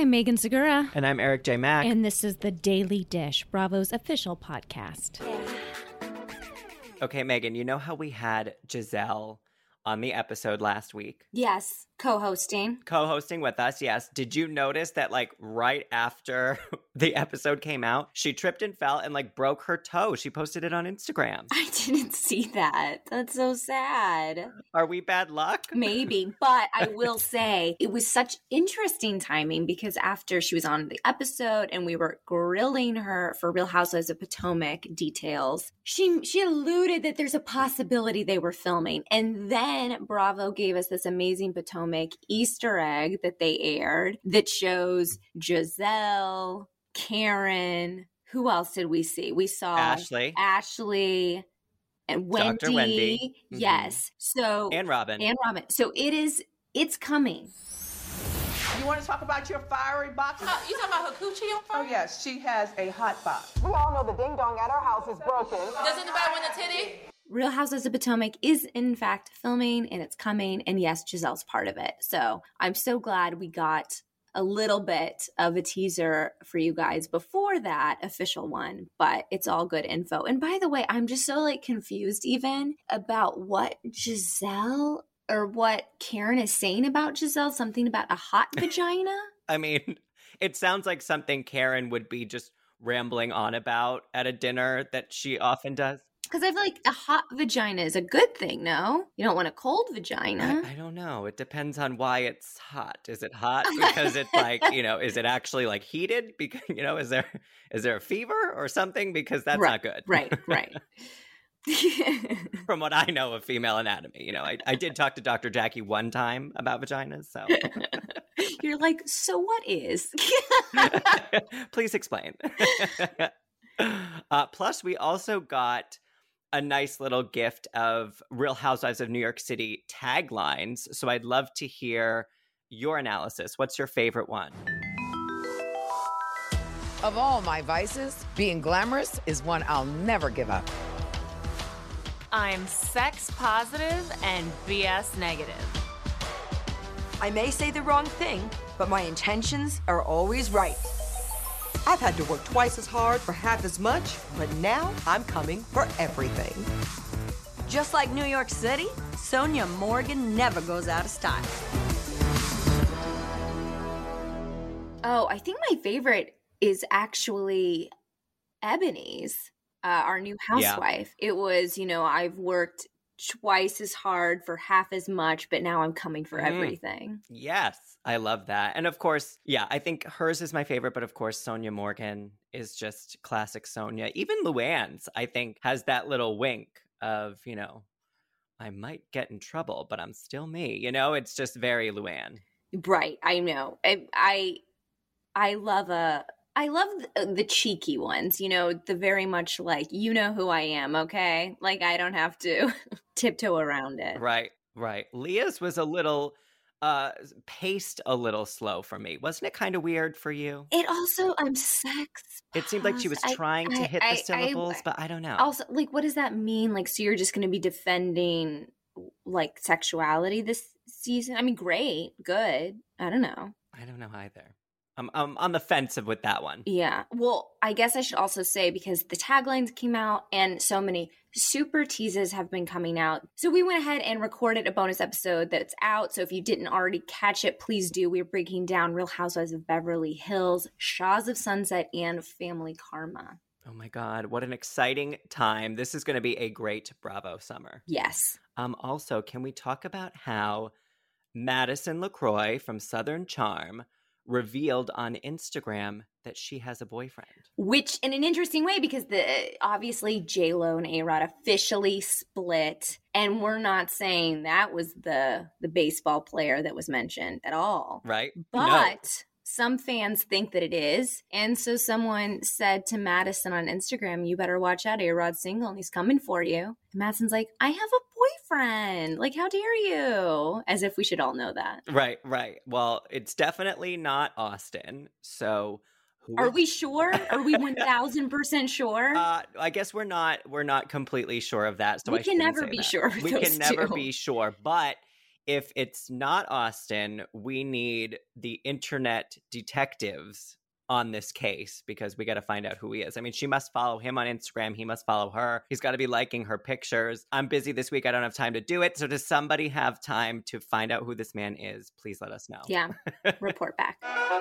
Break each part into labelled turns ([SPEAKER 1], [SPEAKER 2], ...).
[SPEAKER 1] I'm Megan Segura.
[SPEAKER 2] And I'm Eric J. Mack.
[SPEAKER 1] And this is The Daily Dish, Bravo's official podcast.
[SPEAKER 2] Okay, Megan, you know how we had Giselle on the episode last week?
[SPEAKER 3] Yes, co-hosting.
[SPEAKER 2] Co-hosting with us, yes. Did you notice that, like, right after the episode came out, she tripped and fell and, like, broke her toe? She posted it on Instagram.
[SPEAKER 3] I didn't see that. That's so sad.
[SPEAKER 2] Are we bad luck?
[SPEAKER 3] Maybe, but I will say it was such interesting timing because after she was on the episode and we were grilling her for Real Housewives of Potomac details, she alluded that there's a possibility they were filming. And then Bravo gave us this amazing Potomac Easter egg that they aired that shows Giselle, Karen, who else did we see? We saw Ashley and Wendy.
[SPEAKER 2] Dr. Wendy.
[SPEAKER 3] Yes. So
[SPEAKER 2] And Robin.
[SPEAKER 3] So it's coming.
[SPEAKER 4] You want to talk about your fiery box?
[SPEAKER 5] You talking about her coochie on fire?
[SPEAKER 4] Oh, yes. She has a hot box.
[SPEAKER 6] We all know the ding-dong at our house is broken.
[SPEAKER 5] Does anybody want a titty?
[SPEAKER 3] Real Housewives of Potomac is in fact filming and it's coming. And yes, Giselle's part of it. So I'm so glad we got a little bit of a teaser for you guys before that official one, but it's all good info. And by the way, I'm just so like confused even about what Giselle or what Karen is saying about Giselle, something about a hot vagina.
[SPEAKER 2] I mean, it sounds like something Karen would be just rambling on about at a dinner that she often does.
[SPEAKER 3] Because I feel like a hot vagina is a good thing, no? You don't want a cold vagina.
[SPEAKER 2] I don't know. It depends on why it's hot. Is it hot because it's like, is it actually like heated? Because, is there a fever or something? Because that's not good.
[SPEAKER 3] Right.
[SPEAKER 2] From what I know of female anatomy, I did talk to Dr. Jackie one time about vaginas, so.
[SPEAKER 3] You're like, so what is?
[SPEAKER 2] Please explain. Plus, we also got a nice little gift of Real Housewives of New York City taglines. So I'd love to hear your analysis. What's your favorite one?
[SPEAKER 7] Of all my vices, being glamorous is one I'll never give up.
[SPEAKER 8] I'm sex positive and BS negative.
[SPEAKER 9] I may say the wrong thing, but my intentions are always right. I've had to work twice as hard for half as much, but now I'm coming for everything.
[SPEAKER 10] Just like New York City, Sonia Morgan never goes out of style.
[SPEAKER 3] Oh, I think my favorite is actually Ebony's, our new housewife. Yeah. It was, I've worked twice as hard for half as much, but now I'm coming for everything.
[SPEAKER 2] Yes, I love that. And of course, I think hers is my favorite, but of course, Sonia Morgan is just classic Sonia. Even Luann's, I think, has that little wink of, I might get in trouble, but I'm still me. It's just very Luann.
[SPEAKER 3] Right. I know. I love the cheeky ones, the very much like, who I am, okay? Like, I don't have to tiptoe around it.
[SPEAKER 2] Right. Leah's was a little, paced a little slow for me. Wasn't it kind of weird for you?
[SPEAKER 3] It also, I'm sex.
[SPEAKER 2] It seemed like she was trying to hit the syllables, but I don't know.
[SPEAKER 3] Also, like, what does that mean? Like, so you're just going to be defending, like, sexuality this season? I mean, great, good. I don't know.
[SPEAKER 2] I don't know either. I'm on the fence with that one.
[SPEAKER 3] Yeah. Well, I guess I should also say, because the taglines came out and so many super teases have been coming out. So we went ahead and recorded a bonus episode that's out. So if you didn't already catch it, please do. We're breaking down Real Housewives of Beverly Hills, Shahs of Sunset, and Family Karma.
[SPEAKER 2] Oh my God, what an exciting time. This is going to be a great Bravo summer.
[SPEAKER 3] Yes.
[SPEAKER 2] Also, can we talk about how Madison LaCroix from Southern Charm revealed on Instagram that she has a boyfriend?
[SPEAKER 3] Which, in an interesting way, because obviously J-Lo and A-Rod officially split, and we're not saying that was the baseball player that was mentioned at all.
[SPEAKER 2] Right.
[SPEAKER 3] But some fans think that it is. And so someone said to Madison on Instagram, you better watch out, A-Rod's single and he's coming for you. And Madison's like, I have a boyfriend. Like, how dare you? As if we should all know that.
[SPEAKER 2] Right. Well, it's definitely not Austin. So
[SPEAKER 3] are we sure? Are we 1000% sure?
[SPEAKER 2] I guess we're not completely sure of that. So
[SPEAKER 3] we can never be sure.
[SPEAKER 2] We can never be sure. But if it's not Austin, we need the internet detectives on this case because we got to find out who he is. I mean, she must follow him on Instagram. He must follow her. He's got to be liking her pictures. I'm busy this week. I don't have time to do it. So does somebody have time to find out who this man is? Please let us know.
[SPEAKER 3] Yeah. Report back.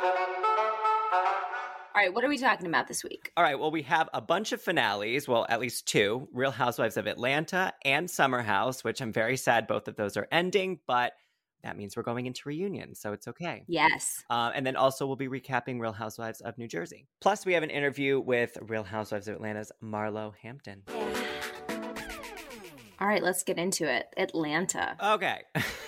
[SPEAKER 3] All right, what are we talking about this week?
[SPEAKER 2] All right, well, we have a bunch of finales. Well, at least two. Real Housewives of Atlanta and Summer House, which I'm very sad both of those are ending, but that means we're going into reunion, so it's okay.
[SPEAKER 3] Yes.
[SPEAKER 2] And then also we'll be recapping Real Housewives of New Jersey. Plus, we have an interview with Real Housewives of Atlanta's Marlo Hampton.
[SPEAKER 3] All right, let's get into it. Atlanta.
[SPEAKER 2] Okay.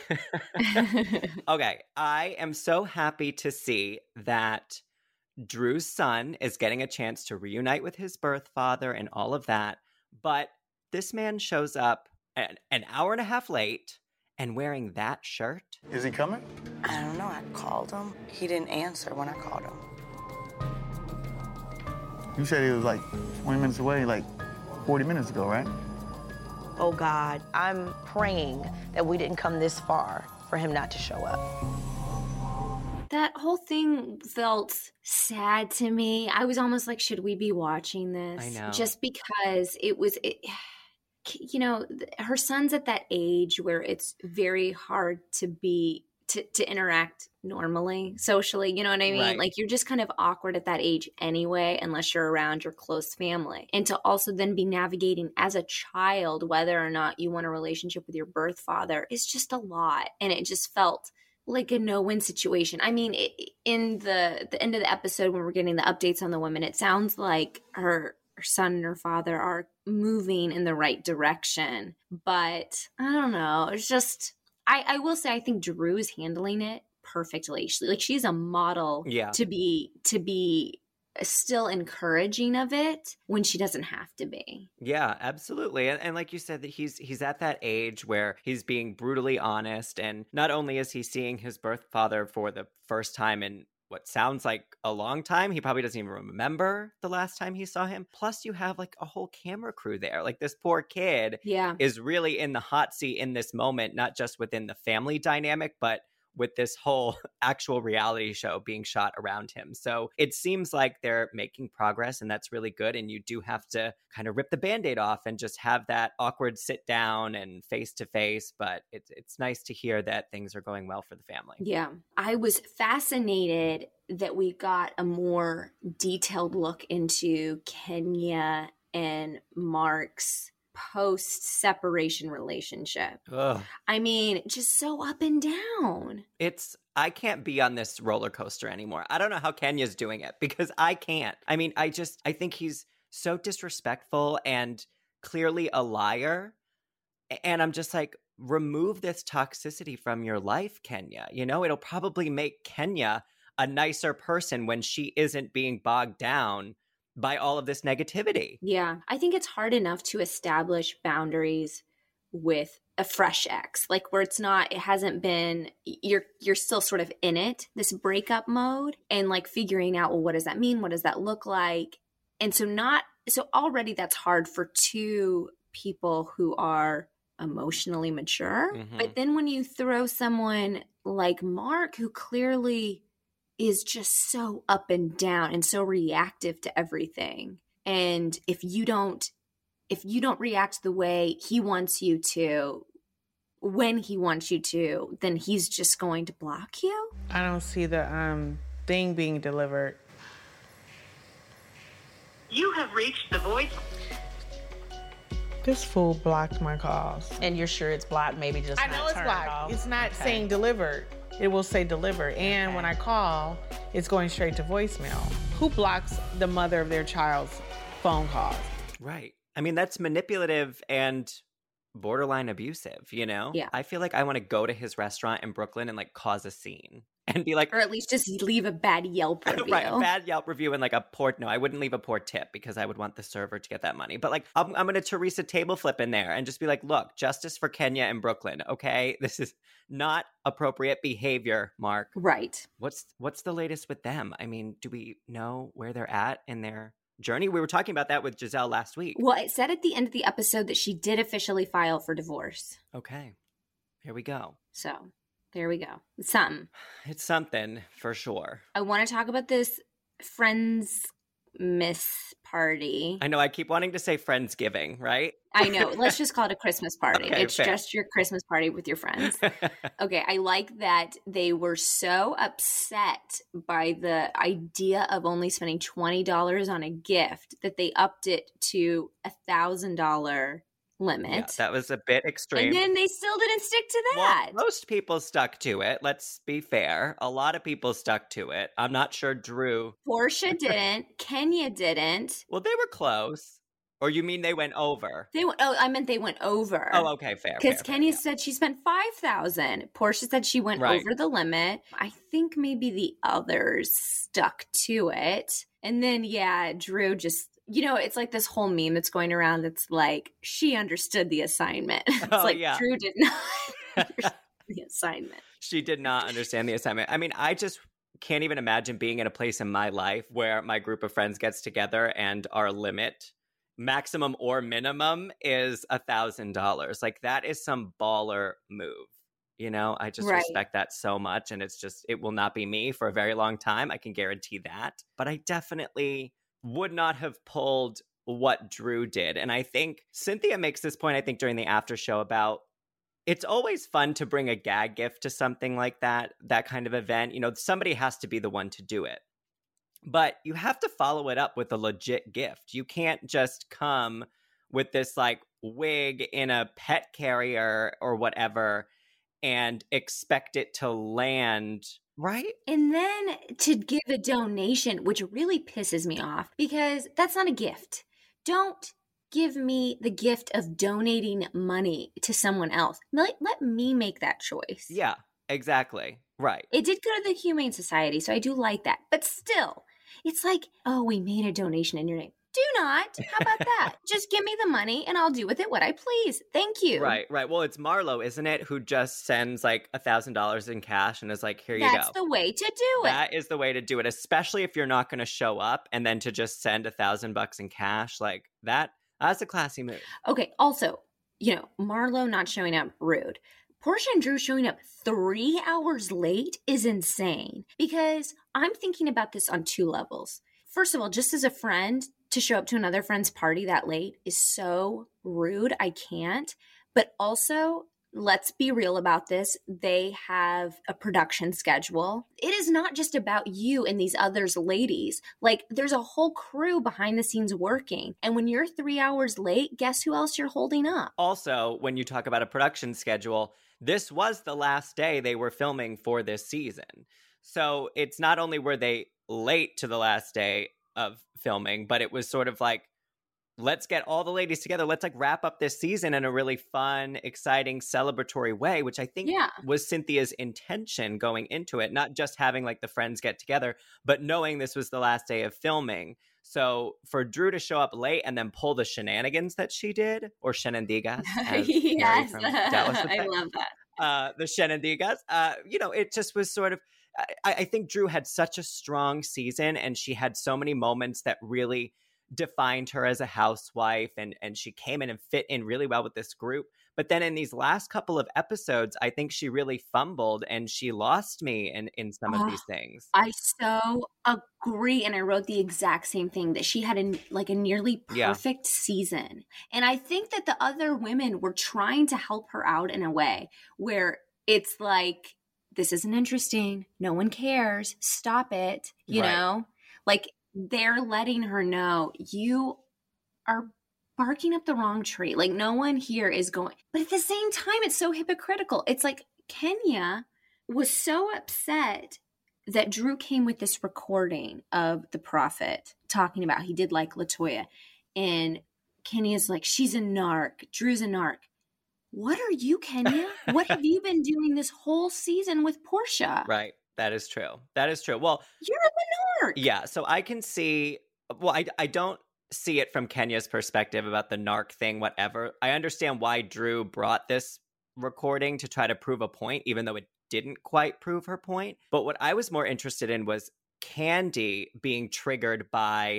[SPEAKER 2] Okay, I am so happy to see that Drew's son is getting a chance to reunite with his birth father and all of that. But this man shows up an hour and a half late and wearing that shirt.
[SPEAKER 11] Is he coming?
[SPEAKER 12] I don't know. I called him. He didn't answer when I called him.
[SPEAKER 11] You said he was like 20 minutes away, like 40 minutes ago, right?
[SPEAKER 13] Oh God, I'm praying that we didn't come this far for him not to show up.
[SPEAKER 3] That whole thing felt sad to me. I was almost like, should we be watching this?
[SPEAKER 2] I know.
[SPEAKER 3] Just because you know, her son's at that age where it's very hard to interact normally, socially. You know what I mean?
[SPEAKER 2] Right.
[SPEAKER 3] Like, you're just kind of awkward at that age anyway, unless you're around your close family. And to also then be navigating as a child, whether or not you want a relationship with your birth father, is just a lot. And it just felt like a no-win situation. I mean, in the end of the episode, when we're getting the updates on the women, it sounds like her son and her father are moving in the right direction. But I don't know. It's just, I will say, I think Drew is handling it perfectly. She's a model to be still encouraging of it when she doesn't have to be.
[SPEAKER 2] Yeah, absolutely. And like you said, that he's at that age where he's being brutally honest. And not only is he seeing his birth father for the first time in what sounds like a long time, he probably doesn't even remember the last time he saw him. Plus, you have like a whole camera crew there. Like, this poor kid is really in the hot seat in this moment, not just within the family dynamic, but with this whole actual reality show being shot around him. So it seems like they're making progress, and that's really good. And you do have to kind of rip the Band-Aid off and just have that awkward sit down and face to face. But it's nice to hear that things are going well for the family. Yeah.
[SPEAKER 3] I was fascinated that we got a more detailed look into Kenya and Mark's post-separation relationship.
[SPEAKER 2] Ugh.
[SPEAKER 3] I mean, just so up and down.
[SPEAKER 2] I can't be on this roller coaster anymore. I don't know how Kenya's doing it, because I can't. I mean, I think he's so disrespectful and clearly a liar. And I'm just like, remove this toxicity from your life, Kenya. You know, it'll probably make Kenya a nicer person when she isn't being bogged down by all of this negativity.
[SPEAKER 3] Yeah. I think it's hard enough to establish boundaries with a fresh ex, like where it hasn't been, you're still sort of in it, this breakup mode, and like figuring out, well, what does that mean? What does that look like? And so already that's hard for two people who are emotionally mature.
[SPEAKER 2] Mm-hmm.
[SPEAKER 3] But then when you throw someone like Mark, who clearly is just so up and down and so reactive to everything. And if you don't react the way he wants you to, when he wants you to, then he's just going to block you.
[SPEAKER 14] I don't see the thing being delivered.
[SPEAKER 15] You have reached the voice.
[SPEAKER 14] This fool blocked my calls.
[SPEAKER 13] And you're sure it's blocked? Maybe just
[SPEAKER 14] I know it's blocked. It's not saying delivered. It will say deliver. And when I call, it's going straight to voicemail. Who blocks the mother of their child's phone calls?
[SPEAKER 2] Right. I mean, that's manipulative and borderline abusive, you know?
[SPEAKER 3] Yeah.
[SPEAKER 2] I feel like I want to go to his restaurant in Brooklyn and like cause a scene and be like,
[SPEAKER 3] or at least just leave a bad Yelp review.
[SPEAKER 2] Right, a bad Yelp review and like no, I wouldn't leave a poor tip because I would want the server to get that money. But like, I'm going to Teresa table flip in there and just be like, look, justice for Kenya and Brooklyn, okay? This is not appropriate behavior, Mark.
[SPEAKER 3] Right.
[SPEAKER 2] What's the latest with them? I mean, do we know where they're at in their journey? We were talking about that with Giselle last week.
[SPEAKER 3] Well, it said at the end of the episode that she did officially file for divorce.
[SPEAKER 2] Okay. Here we go.
[SPEAKER 3] So there we go. It's something.
[SPEAKER 2] It's something for sure.
[SPEAKER 3] I want to talk about this Friends Miss party.
[SPEAKER 2] I know I keep wanting to say Friendsgiving, right?
[SPEAKER 3] I know. Let's just call it a Christmas party.
[SPEAKER 2] Okay,
[SPEAKER 3] it's
[SPEAKER 2] fair.
[SPEAKER 3] just your Christmas party with your friends. Okay, I like that they were so upset by the idea of only spending $20 on a gift that they upped it to $1,000 limit.
[SPEAKER 2] Yeah, that was a bit extreme.
[SPEAKER 3] And then they still didn't stick to that.
[SPEAKER 2] Well, most people stuck to it. Let's be fair. A lot of people stuck to it. I'm not sure Drew.
[SPEAKER 3] Portia didn't. Kenya didn't.
[SPEAKER 2] Well, they were close. Or you mean they went over?
[SPEAKER 3] I meant they went over.
[SPEAKER 2] Oh, okay, fair.
[SPEAKER 3] Because Kenya said she spent $5,000. Portia said she went over the limit. I think maybe the others stuck to it. And then, Drew just, it's like this whole meme that's going around that's like, she understood the assignment. It's Drew did not understand the assignment.
[SPEAKER 2] She did not understand the assignment. I mean, I just can't even imagine being in a place in my life where my group of friends gets together and our limit, maximum or minimum, is $1,000. Like, that is some baller move. I just respect that so much. And it will not be me for a very long time. I can guarantee that. But I definitely would not have pulled what Drew did. And I think Cynthia makes this point, I think, during the after show about it's always fun to bring a gag gift to something like that kind of event. Somebody has to be the one to do it. But you have to follow it up with a legit gift. You can't just come with this like wig in a pet carrier or whatever and expect it to land right.
[SPEAKER 3] And then to give a donation, which really pisses me off because that's not a gift. Don't give me the gift of donating money to someone else. Let me make that choice.
[SPEAKER 2] Yeah, exactly. Right.
[SPEAKER 3] It did go to the Humane Society, so I do like that. But still, it's like, oh, we made a donation in your name. Do not. How about that? Just give me the money and I'll do with it what I please. Thank you.
[SPEAKER 2] Right. Well, it's Marlo, isn't it, who just sends like $1,000 in cash and is like, here you go.
[SPEAKER 3] That's the way to do it.
[SPEAKER 2] That is the way to do it, especially if you're not going to show up, and then to just send $1,000 in cash like that. That's a classy move.
[SPEAKER 3] Okay. Also, Marlo not showing up, rude. Portia and Drew showing up 3 hours late is insane because I'm thinking about this on two levels. First of all, just as a friend, to show up to another friend's party that late is so rude. I can't. But also, let's be real about this. They have a production schedule. It is not just about you and these others ladies. Like, there's a whole crew behind the scenes working. And when you're 3 hours late, guess who else you're holding up?
[SPEAKER 2] Also, when you talk about a production schedule, this was the last day they were filming for this season. So it's not only were they late to the last day of filming, but it was sort of like, let's get all the ladies together. Let's like wrap up this season in a really fun, exciting, celebratory way, which I think was Cynthia's intention going into it, not just having like the friends get together, but knowing this was the last day of filming. So for Drew to show up late and then pull the shenanigans that she did, or shenandigas, as
[SPEAKER 3] yes,
[SPEAKER 2] from Dallas would say.
[SPEAKER 3] I love that.
[SPEAKER 2] The shenandigas, it just was sort of, I think Drew had such a strong season and she had so many moments that really defined her as a housewife, and she came in and fit in really well with this group. But then in these last couple of episodes, I think she really fumbled and she lost me in some of these things.
[SPEAKER 3] I so agree. And I wrote the exact same thing, that she had a nearly perfect season. And I think that the other women were trying to help her out in a way where it's like, this isn't interesting. No one cares. Stop it. You know, like they're letting her know you are barking up the wrong tree. Like no one here is going. But at the same time, it's so hypocritical. It's like Kenya was so upset that Drew came with this recording of the prophet talking about he did like LaToya. And Kenya's like, she's a narc. Drew's a narc. What are you, Kenya? What have you been doing this whole season with Portia?
[SPEAKER 2] Right. That is true. That is true. Well,
[SPEAKER 3] you're a narc.
[SPEAKER 2] Yeah. So I can see, well, I don't see it from Kenya's perspective about the narc thing, whatever. I understand why Drew brought this recording to try to prove a point, even though it didn't quite prove her point. But what I was more interested in was Kandi being triggered by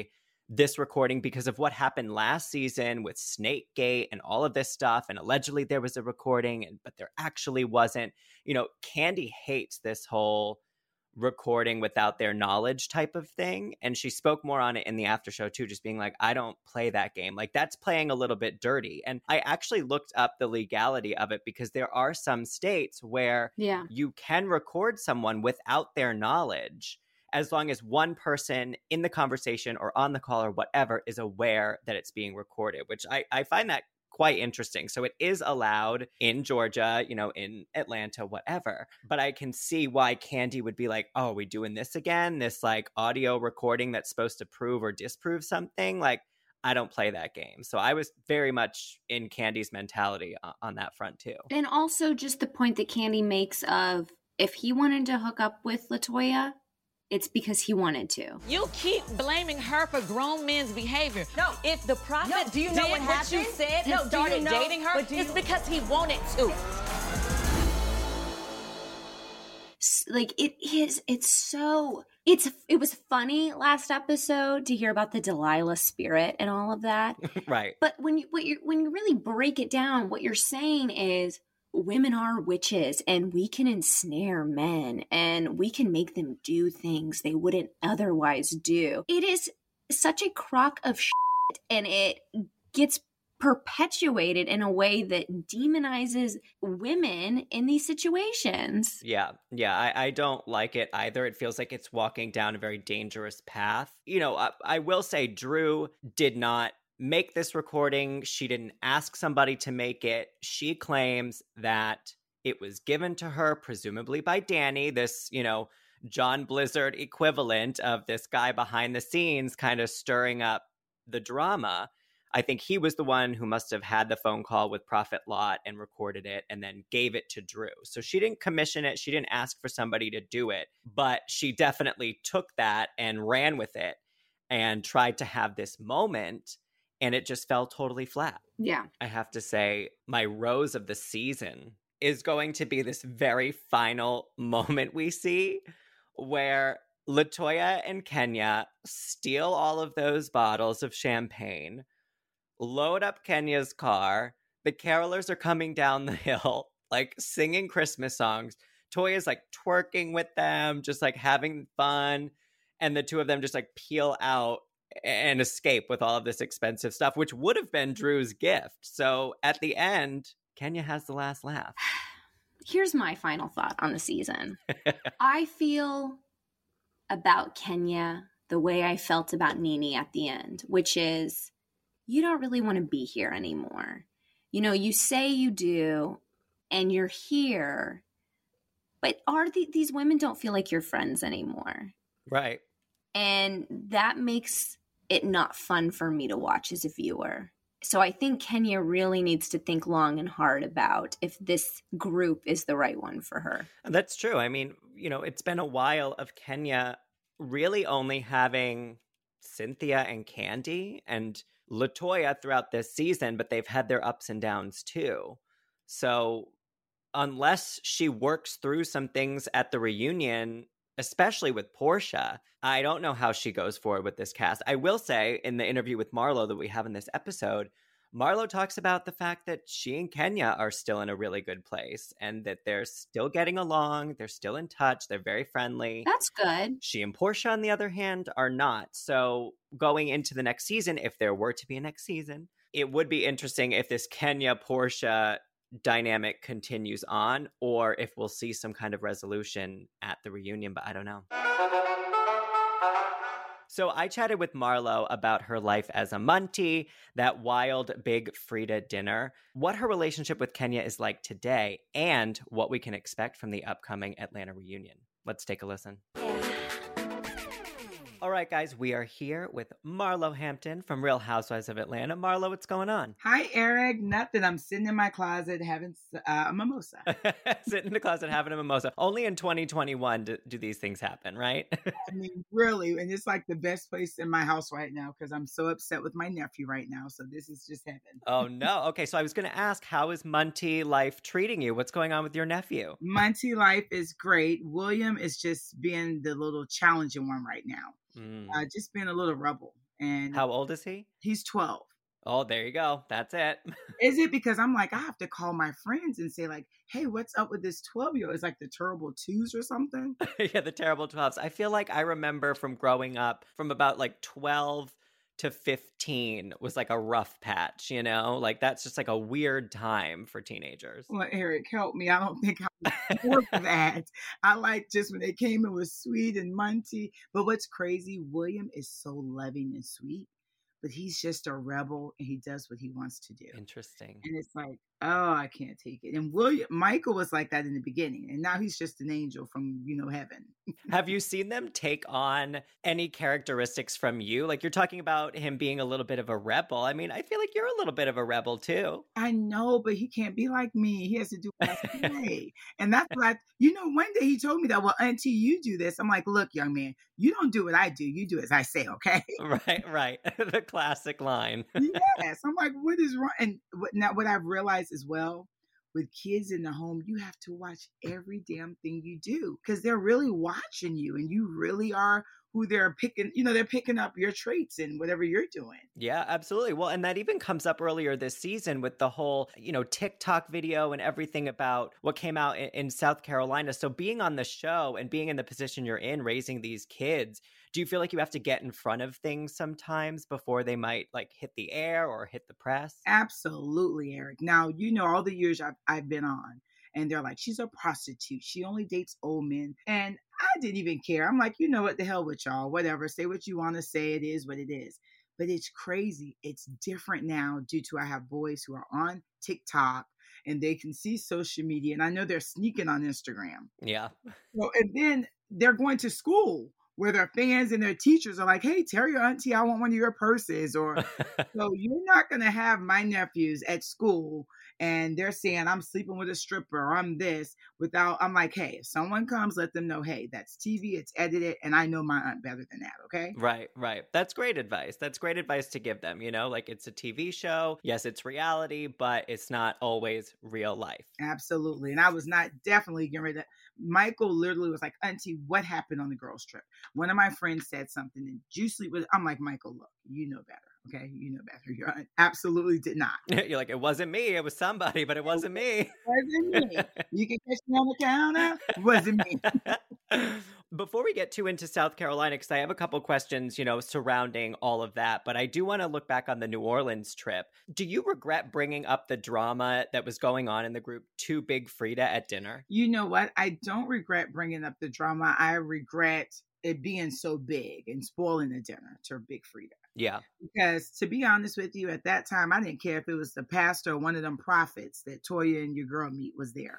[SPEAKER 2] this recording because of what happened last season with Snakegate and all of this stuff. And allegedly there was a recording, but there actually wasn't. You know, Kandi hates this whole recording without their knowledge type of thing. And she spoke more on it in the after show too, just being like, I don't play that game. Like, that's playing a little bit dirty. And I actually looked up the legality of it because there are some states where you can record someone without their knowledge, as long as one person in the conversation or on the call or whatever is aware that it's being recorded, which I find that quite interesting. So it is allowed in Georgia, you know, in Atlanta, whatever. But I can see why Kandi would be like, oh, are we doing this again? This like audio recording that's supposed to prove or disprove something? Like, I don't play that game. So I was very much in Kandi's mentality on that front too.
[SPEAKER 3] And also just the point that Kandi makes of, if he wanted to hook up with LaToya, it's because he wanted to.
[SPEAKER 16] You keep blaming her for grown men's behavior. No. If the prophet
[SPEAKER 10] do you know
[SPEAKER 16] did
[SPEAKER 10] what
[SPEAKER 16] what
[SPEAKER 10] happened?
[SPEAKER 16] you said and started dating her, it's because he wanted to.
[SPEAKER 3] Like, it was funny last episode to hear about the Delilah spirit and all of that.
[SPEAKER 2] Right.
[SPEAKER 3] But when you really break it down, what you're saying is, women are witches and we can ensnare men and we can make them do things they wouldn't otherwise do. It is such a crock of shit, and it gets perpetuated in a way that demonizes women in these situations.
[SPEAKER 2] Yeah, I don't like it either. It feels like it's walking down a very dangerous path. You know, I will say Drew did not make this recording. She didn't ask somebody to make it. She claims that it was given to her, presumably by Danny, this, you know, John Blizzard equivalent of this guy behind the scenes kind of stirring up the drama. I think he was the one who must have had the phone call with Prophet Lot and recorded it and then gave it to Drew. So she didn't commission it. She didn't ask for somebody to do it, but she definitely took that and ran with it and tried to have this moment. And it just fell totally flat.
[SPEAKER 3] Yeah.
[SPEAKER 2] I have to say, my rose of the season is going to be this very final moment we see where LaToya and Kenya steal all of those bottles of champagne, load up Kenya's car. The carolers are coming down the hill, like singing Christmas songs. Toya's like twerking with them, just like having fun. And the two of them just like peel out and escape with all of this expensive stuff, which would have been Drew's gift. So at the end, Kenya has the last laugh.
[SPEAKER 3] Here's my final thought on the season. I feel about Kenya the way I felt about NeNe at the end, which is, you don't really want to be here anymore. You know, you say you do, and you're here, but these women don't feel like your friends anymore.
[SPEAKER 2] Right.
[SPEAKER 3] And that makes it not fun for me to watch as a viewer. So I think Kenya really needs to think long and hard about if this group is the right one for her.
[SPEAKER 2] That's true. I mean, you know, it's been a while of Kenya really only having Cynthia and Kandi and LaToya throughout this season, but they've had their ups and downs too. So unless she works through some things at the reunion, especially with Portia, I don't know how she goes forward with this cast. I will say, in the interview with Marlo that we have in this episode, Marlo talks about the fact that she and Kenya are still in a really good place and that they're still getting along. They're still in touch. They're very friendly.
[SPEAKER 3] That's good.
[SPEAKER 2] She and Portia, on the other hand, are not. So going into the next season, if there were to be a next season, it would be interesting if this Kenya-Portia dynamic continues on, or if we'll see some kind of resolution at the reunion, but I don't know. So I chatted with Marlo about her life as a Muntie, that wild big Frida dinner, what her relationship with Kenya is like today, and what we can expect from the upcoming Atlanta reunion. Let's take a listen. All right, guys, we are here with Marlo Hampton from Real Housewives of Atlanta. Marlo, what's going on?
[SPEAKER 17] Hi, Eric. Nothing. I'm sitting in my closet having a mimosa.
[SPEAKER 2] Sitting in the closet having a mimosa. Only in 2021 do these things happen, right?
[SPEAKER 17] I mean, really. And it's like the best place in my house right now because I'm so upset with my nephew right now. So this is just heaven.
[SPEAKER 2] Oh, no. Okay, so I was going to ask, how is Muntie life treating you? What's going on with your nephew?
[SPEAKER 17] Muntie life is great. William is just being the little challenging one right now. Just being a little rebel. And
[SPEAKER 2] How old is he?
[SPEAKER 17] he's 12.
[SPEAKER 2] Oh, there you go. That's it.
[SPEAKER 17] Is it because I'm like, I have to call my friends and say like, hey, what's up with this 12-year-old? It's like the terrible twos or something.
[SPEAKER 2] Yeah, the terrible 12s. I feel like I remember from growing up from about like 12 to 15 was like a rough patch, you know? Like that's just like a weird time for teenagers.
[SPEAKER 17] Well, Eric, help me. I don't think I'm for that. I like just when they came, it was sweet and munty. But what's crazy, William is so loving and sweet, but he's just a rebel and he does what he wants to do.
[SPEAKER 2] Interesting.
[SPEAKER 17] And it's like, oh, I can't take it. And Michael was like that in the beginning, and now he's just an angel from, heaven.
[SPEAKER 2] Have you seen them take on any characteristics from you? Like you're talking about him being a little bit of a rebel. I mean, I feel like you're a little bit of a rebel too.
[SPEAKER 17] I know, but he can't be like me. He has to do what I say. And that's what one day he told me that, well, Auntie, you do this. I'm like, look, young man, you don't do what I do. You do as I say, okay?
[SPEAKER 2] Right. The classic line.
[SPEAKER 17] Yes. I'm like, what is wrong? And what I've realized as well, with kids in the home, you have to watch every damn thing you do because they're really watching you and you really are who they're picking, they're picking up your traits and whatever you're doing.
[SPEAKER 2] Yeah, absolutely. Well, and that even comes up earlier this season with the whole, TikTok video and everything about what came out in South Carolina. So being on the show and being in the position you're in, raising these kids, do you feel like you have to get in front of things sometimes before they might like hit the air or hit the press?
[SPEAKER 17] Absolutely, Eric. Now, all the years I've been on, and they're like, she's a prostitute. She only dates old men. And I didn't even care. I'm like, what the hell with y'all? Whatever. Say what you want to say. It is what it is. But it's crazy. It's different now due to I have boys who are on TikTok and they can see social media. And I know they're sneaking on Instagram.
[SPEAKER 2] Yeah.
[SPEAKER 17] Well, and then they're going to school where their fans and their teachers are like, hey, tell your auntie I want one of your purses. Or so you're not going to have my nephews at school and they're saying I'm sleeping with a stripper or I'm this I'm like, hey, if someone comes, let them know, hey, that's TV, it's edited, and I know my aunt better than that, okay?
[SPEAKER 2] Right. That's great advice. That's great advice to give them, like it's a TV show. Yes, it's reality, but it's not always real life.
[SPEAKER 17] Absolutely. And I was not definitely getting ready to. Michael literally was like, Auntie, what happened on the girls' trip? One of my friends said something and you sleep with, I'm like, Michael, look, you know better. Okay, you know better. Your aunt absolutely did not.
[SPEAKER 2] You're like, it wasn't me. It was somebody, but it wasn't me.
[SPEAKER 17] It wasn't me. You can catch me on the counter. It wasn't me.
[SPEAKER 2] Before we get too into South Carolina, because I have a couple questions, surrounding all of that, but I do want to look back on the New Orleans trip. Do you regret bringing up the drama that was going on in the group to Big Frida at dinner?
[SPEAKER 17] You know what? I don't regret bringing up the drama. I regret it being so big and spoiling the dinner to Big Frida.
[SPEAKER 2] Yeah.
[SPEAKER 17] Because to be honest with you, at that time, I didn't care if it was the pastor or one of them prophets that Toya and your girl meet was there.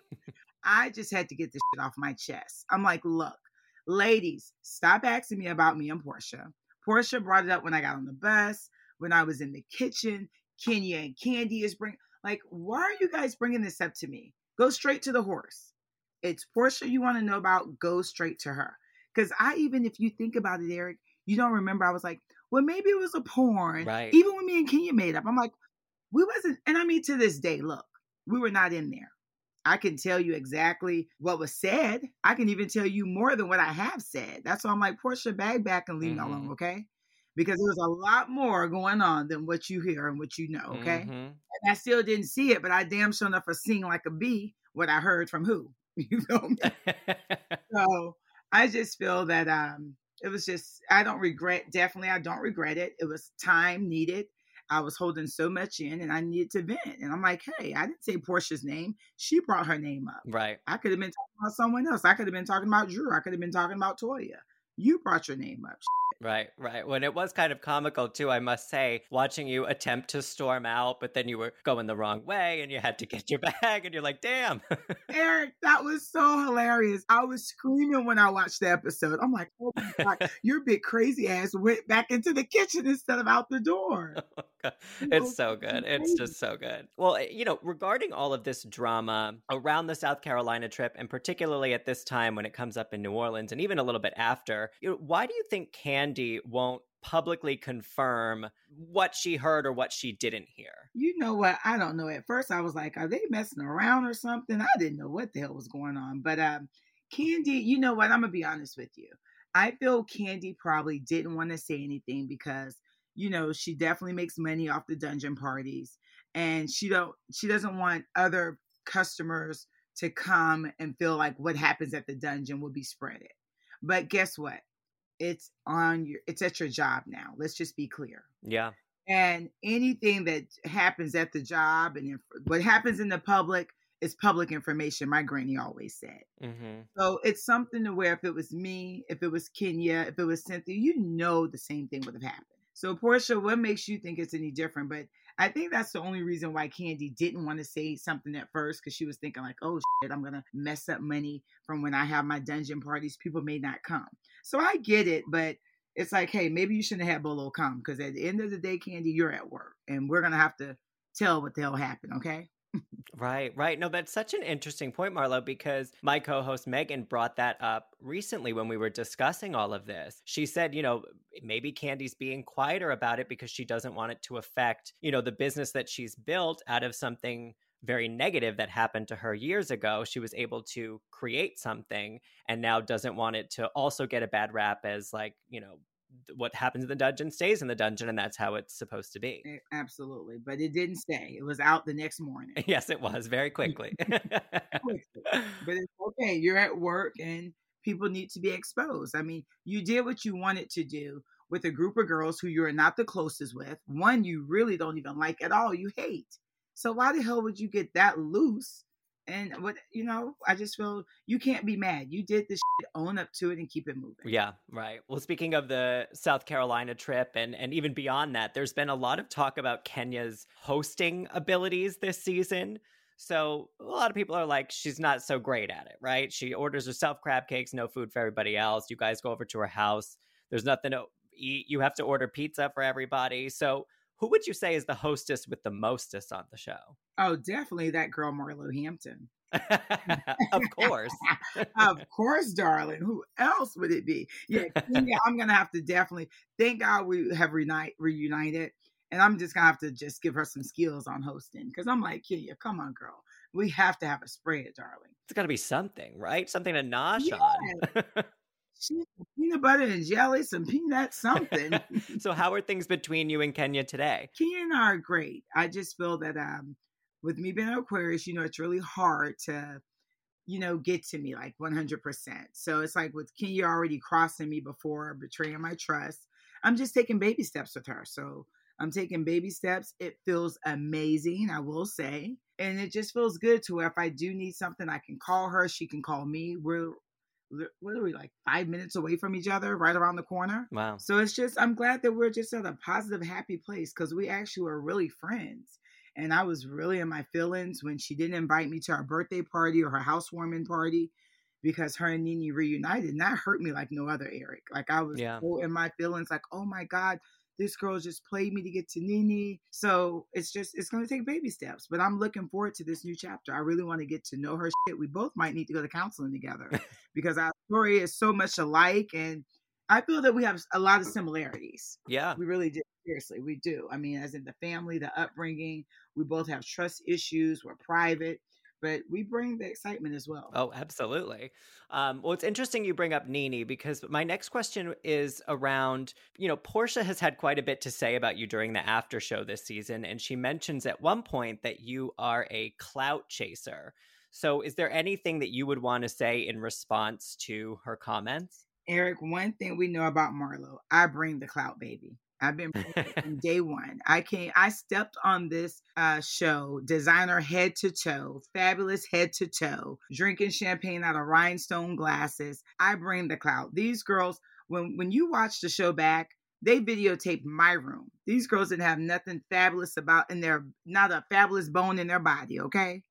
[SPEAKER 17] I just had to get this shit off my chest. I'm like, look, ladies, stop asking me about me and Portia. Portia brought it up when I got on the bus, when I was in the kitchen. Kenya and Candy is why are you guys bringing this up to me? Go straight to the horse. It's Portia you want to know about, go straight to her. Because if you think about it, Eric, you don't remember, I was like, well, maybe it was a porn.
[SPEAKER 2] Right.
[SPEAKER 17] Even when me and Kenya made up, I'm like, we wasn't. And I mean, to this day, look, we were not in there. I can tell you exactly what was said. I can even tell you more than what I have said. That's why I'm like, Portia, bag back and leave me alone, okay? Because there's a lot more going on than what you hear and what you know, okay? And I still didn't see it, but I damn sure enough for seeing like a bee what I heard from who. You feel me? So I just feel that it was just, I don't regret it. It was time needed. I was holding so much in and I needed to vent. And I'm like, hey, I didn't say Portia's name. She brought her name up.
[SPEAKER 2] Right.
[SPEAKER 17] I could have been talking about someone else. I could have been talking about Drew. I could have been talking about Toya. You brought your name up.
[SPEAKER 2] Right. When it was kind of comical too, I must say, watching you attempt to storm out, but then you were going the wrong way and you had to get your bag and you're like, damn.
[SPEAKER 17] Eric, that was so hilarious. I was screaming when I watched the episode. I'm like, oh my God, your big crazy ass went back into the kitchen instead of out the door.
[SPEAKER 2] It's so good. It's just so good. Well, regarding all of this drama around the South Carolina trip, and particularly at this time when it comes up in New Orleans and even a little bit after, why do you think Candy won't publicly confirm what she heard or what she didn't hear?
[SPEAKER 17] You know what? I don't know. At first I was like, are they messing around or something? I didn't know what the hell was going on. But Candy, you know what? I'm going to be honest with you. I feel Candy probably didn't want to say anything because you know, she definitely makes money off the dungeon parties, and she doesn't want other customers to come and feel like what happens at the dungeon will be spreaded. But guess what? It's at your job now. Let's just be clear.
[SPEAKER 2] Yeah.
[SPEAKER 17] And anything that happens at the job and what happens in the public is public information, my granny always said.
[SPEAKER 2] Mm-hmm.
[SPEAKER 17] So it's something to where if it was me, if it was Kenya, if it was Cynthia, you know the same thing would have happened. So Portia, what makes you think it's any different? But I think that's the only reason why Kandi didn't want to say something at first, because she was thinking like, oh shit, I'm going to mess up money from when I have my dungeon parties. People may not come. So I get it, but it's like, hey, maybe you shouldn't have had Bolo come, because at the end of the day, Kandi, you're at work and we're going to have to tell what the hell happened, okay?
[SPEAKER 2] Right. No, that's such an interesting point, Marlo, because my co-host Megan brought that up recently when we were discussing all of this. She said, you know, maybe Kandi's being quieter about it because she doesn't want it to affect, you know, the business that she's built out of something very negative that happened to her years ago. She was able to create something and now doesn't want it to also get a bad rap as like, you know, what happens in the dungeon stays in the dungeon, and that's how it's supposed to be.
[SPEAKER 17] Absolutely. But it didn't stay. It was out the next morning.
[SPEAKER 2] Yes, it was very quickly.
[SPEAKER 17] But it's okay. You're at work and people need to be exposed. I mean, you did what you wanted to do with a group of girls who you're not the closest with. One you really don't even like at all. You hate. So why the hell would you get that loose? And what, you know, I just feel you can't be mad. You did this shit, own up to it and keep it moving.
[SPEAKER 2] Yeah, right. Well, speaking of the South Carolina trip and even beyond that, there's been a lot of talk about Kenya's hosting abilities this season. So a lot of people are like, she's not so great at it, right? She orders herself crab cakes, no food for everybody else. You guys go over to her house. There's nothing to eat. You have to order pizza for everybody. So who would you say is the hostess with the mostest on the show?
[SPEAKER 17] Oh, definitely that girl, Marlo Hampton.
[SPEAKER 2] Of course.
[SPEAKER 17] Of course, darling. Who else would it be? Yeah, I'm going to have to definitely, thank God we have reunited. And I'm just going to have to just give her some skills on hosting. Because I'm like, Kenya, come on, girl. We have to have a spread, darling.
[SPEAKER 2] It's got to be something, right? Something to nosh on.
[SPEAKER 17] Peanut butter and jelly, some peanut something.
[SPEAKER 2] So how are things between you and Kenya today?
[SPEAKER 17] Kenya and I are great. I just feel that with me being an Aquarius, you know, it's really hard to, you know, get to me like 100%. So it's like with Kenya already crossing me before, betraying my trust, I'm just taking baby steps with her. So I'm taking baby steps. It feels amazing, I will say. And it just feels good to where if I do need something, I can call her. She can call me. What are we, like 5 minutes away from each other, right around the corner?
[SPEAKER 2] Wow.
[SPEAKER 17] So it's just, I'm glad that we're just at a positive, happy place, because we actually were really friends. And I was really in my feelings when she didn't invite me to her birthday party or her housewarming party, because her and Nene reunited. And that hurt me like no other, Eric. Like I was so in my feelings, like, oh my God, this girl just played me to get to Nene. So it's going to take baby steps. But I'm looking forward to this new chapter. I really want to get to know her shit. We both might need to go to counseling together because our story is so much alike. And I feel that we have a lot of similarities.
[SPEAKER 2] Yeah.
[SPEAKER 17] We really do. Seriously, we do. I mean, as in the family, the upbringing, we both have trust issues. We're private. But we bring the excitement as well.
[SPEAKER 2] Oh, absolutely. Well, it's interesting you bring up Nene, because my next question is around, you know, Portia has had quite a bit to say about you during the after show this season. And she mentions at one point that you are a clout chaser. So is there anything that you would want to say in response to her comments?
[SPEAKER 17] Eric, one thing we know about Marlo, I bring the clout, baby. I've been from day one. I stepped on this show, designer head to toe, fabulous head to toe, drinking champagne out of rhinestone glasses. I bring the clout. These girls, when you watch the show back, they videotaped my room. These girls didn't have nothing fabulous not a fabulous bone in their body, okay?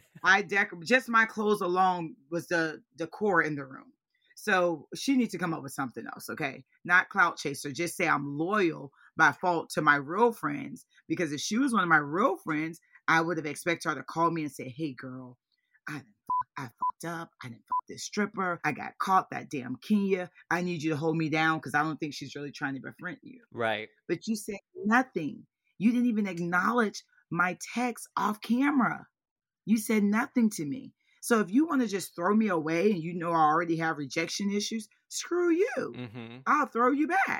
[SPEAKER 17] Just my clothes alone was the decor in the room. So she needs to come up with something else, okay? Not clout chaser. Just say I'm loyal by fault to my real friends. Because if she was one of my real friends, I would have expected her to call me and say, hey, girl, I fucked up. I didn't fuck this stripper. I got caught, that damn Kenya. I need you to hold me down because I don't think she's really trying to befriend you.
[SPEAKER 2] Right.
[SPEAKER 17] But you said nothing. You didn't even acknowledge my text off camera. You said nothing to me. So if you want to just throw me away and you know I already have rejection issues, screw you.
[SPEAKER 2] Mm-hmm.
[SPEAKER 17] I'll throw you back.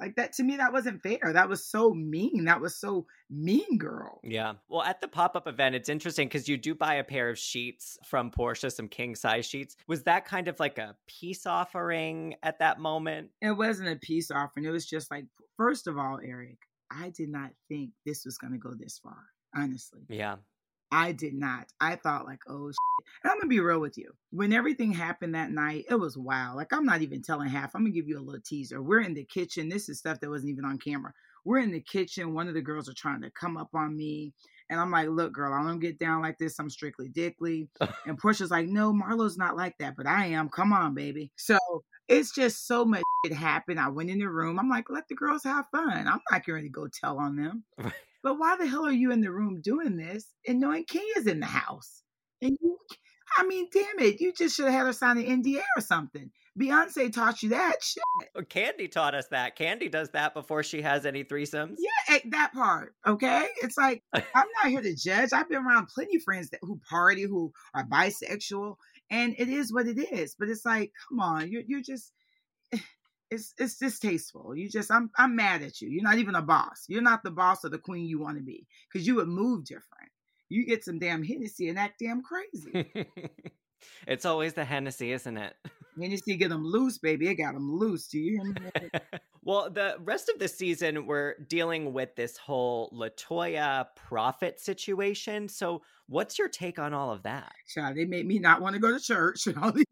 [SPEAKER 17] Like that, to me, that wasn't fair. That was so mean. That was so mean girl.
[SPEAKER 2] Yeah. Well, at the pop-up event, it's interesting because you do buy a pair of sheets from Portia, some king size sheets. Was that kind of like a peace offering at that moment?
[SPEAKER 17] It wasn't a peace offering. It was just like, first of all, Eric, I did not think this was going to go this far, honestly.
[SPEAKER 2] Yeah.
[SPEAKER 17] I did not. I thought like, oh, shit. And I'm going to be real with you. When everything happened that night, it was wild. Like, I'm not even telling half. I'm going to give you a little teaser. We're in the kitchen. This is stuff that wasn't even on camera. We're in the kitchen. One of the girls are trying to come up on me. And I'm like, look, girl, I don't get down like this. I'm strictly dickly. And Portia's like, no, Marlo's not like that, but I am. Come on, baby. So it's just so much shit happened. I went in the room. I'm like, let the girls have fun. I'm not getting ready to go tell on them. But why the hell are you in the room doing this and knowing Kenya's in the house? And you, I mean, damn it. You just should have had her sign an NDA or something. Beyonce taught you that shit.
[SPEAKER 2] Candy taught us that. Candy does that before she has any threesomes.
[SPEAKER 17] Yeah, that part. Okay. It's like, I'm not here to judge. I've been around plenty of friends who party, who are bisexual, and it is what it is. But it's like, come on, you're just, it's distasteful. I'm mad at you. You're not even a boss. You're not the boss or the queen you want to be, because you would move different. You get some damn Hennessy and act damn crazy.
[SPEAKER 2] It's always the Hennessy, isn't it?
[SPEAKER 17] Hennessy get them loose, baby. It got them loose. Do you hear me?
[SPEAKER 2] Well, the rest of the season, we're dealing with this whole LaToya prophet situation. So what's your take on all of that?
[SPEAKER 17] Child, they made me not want to go to church.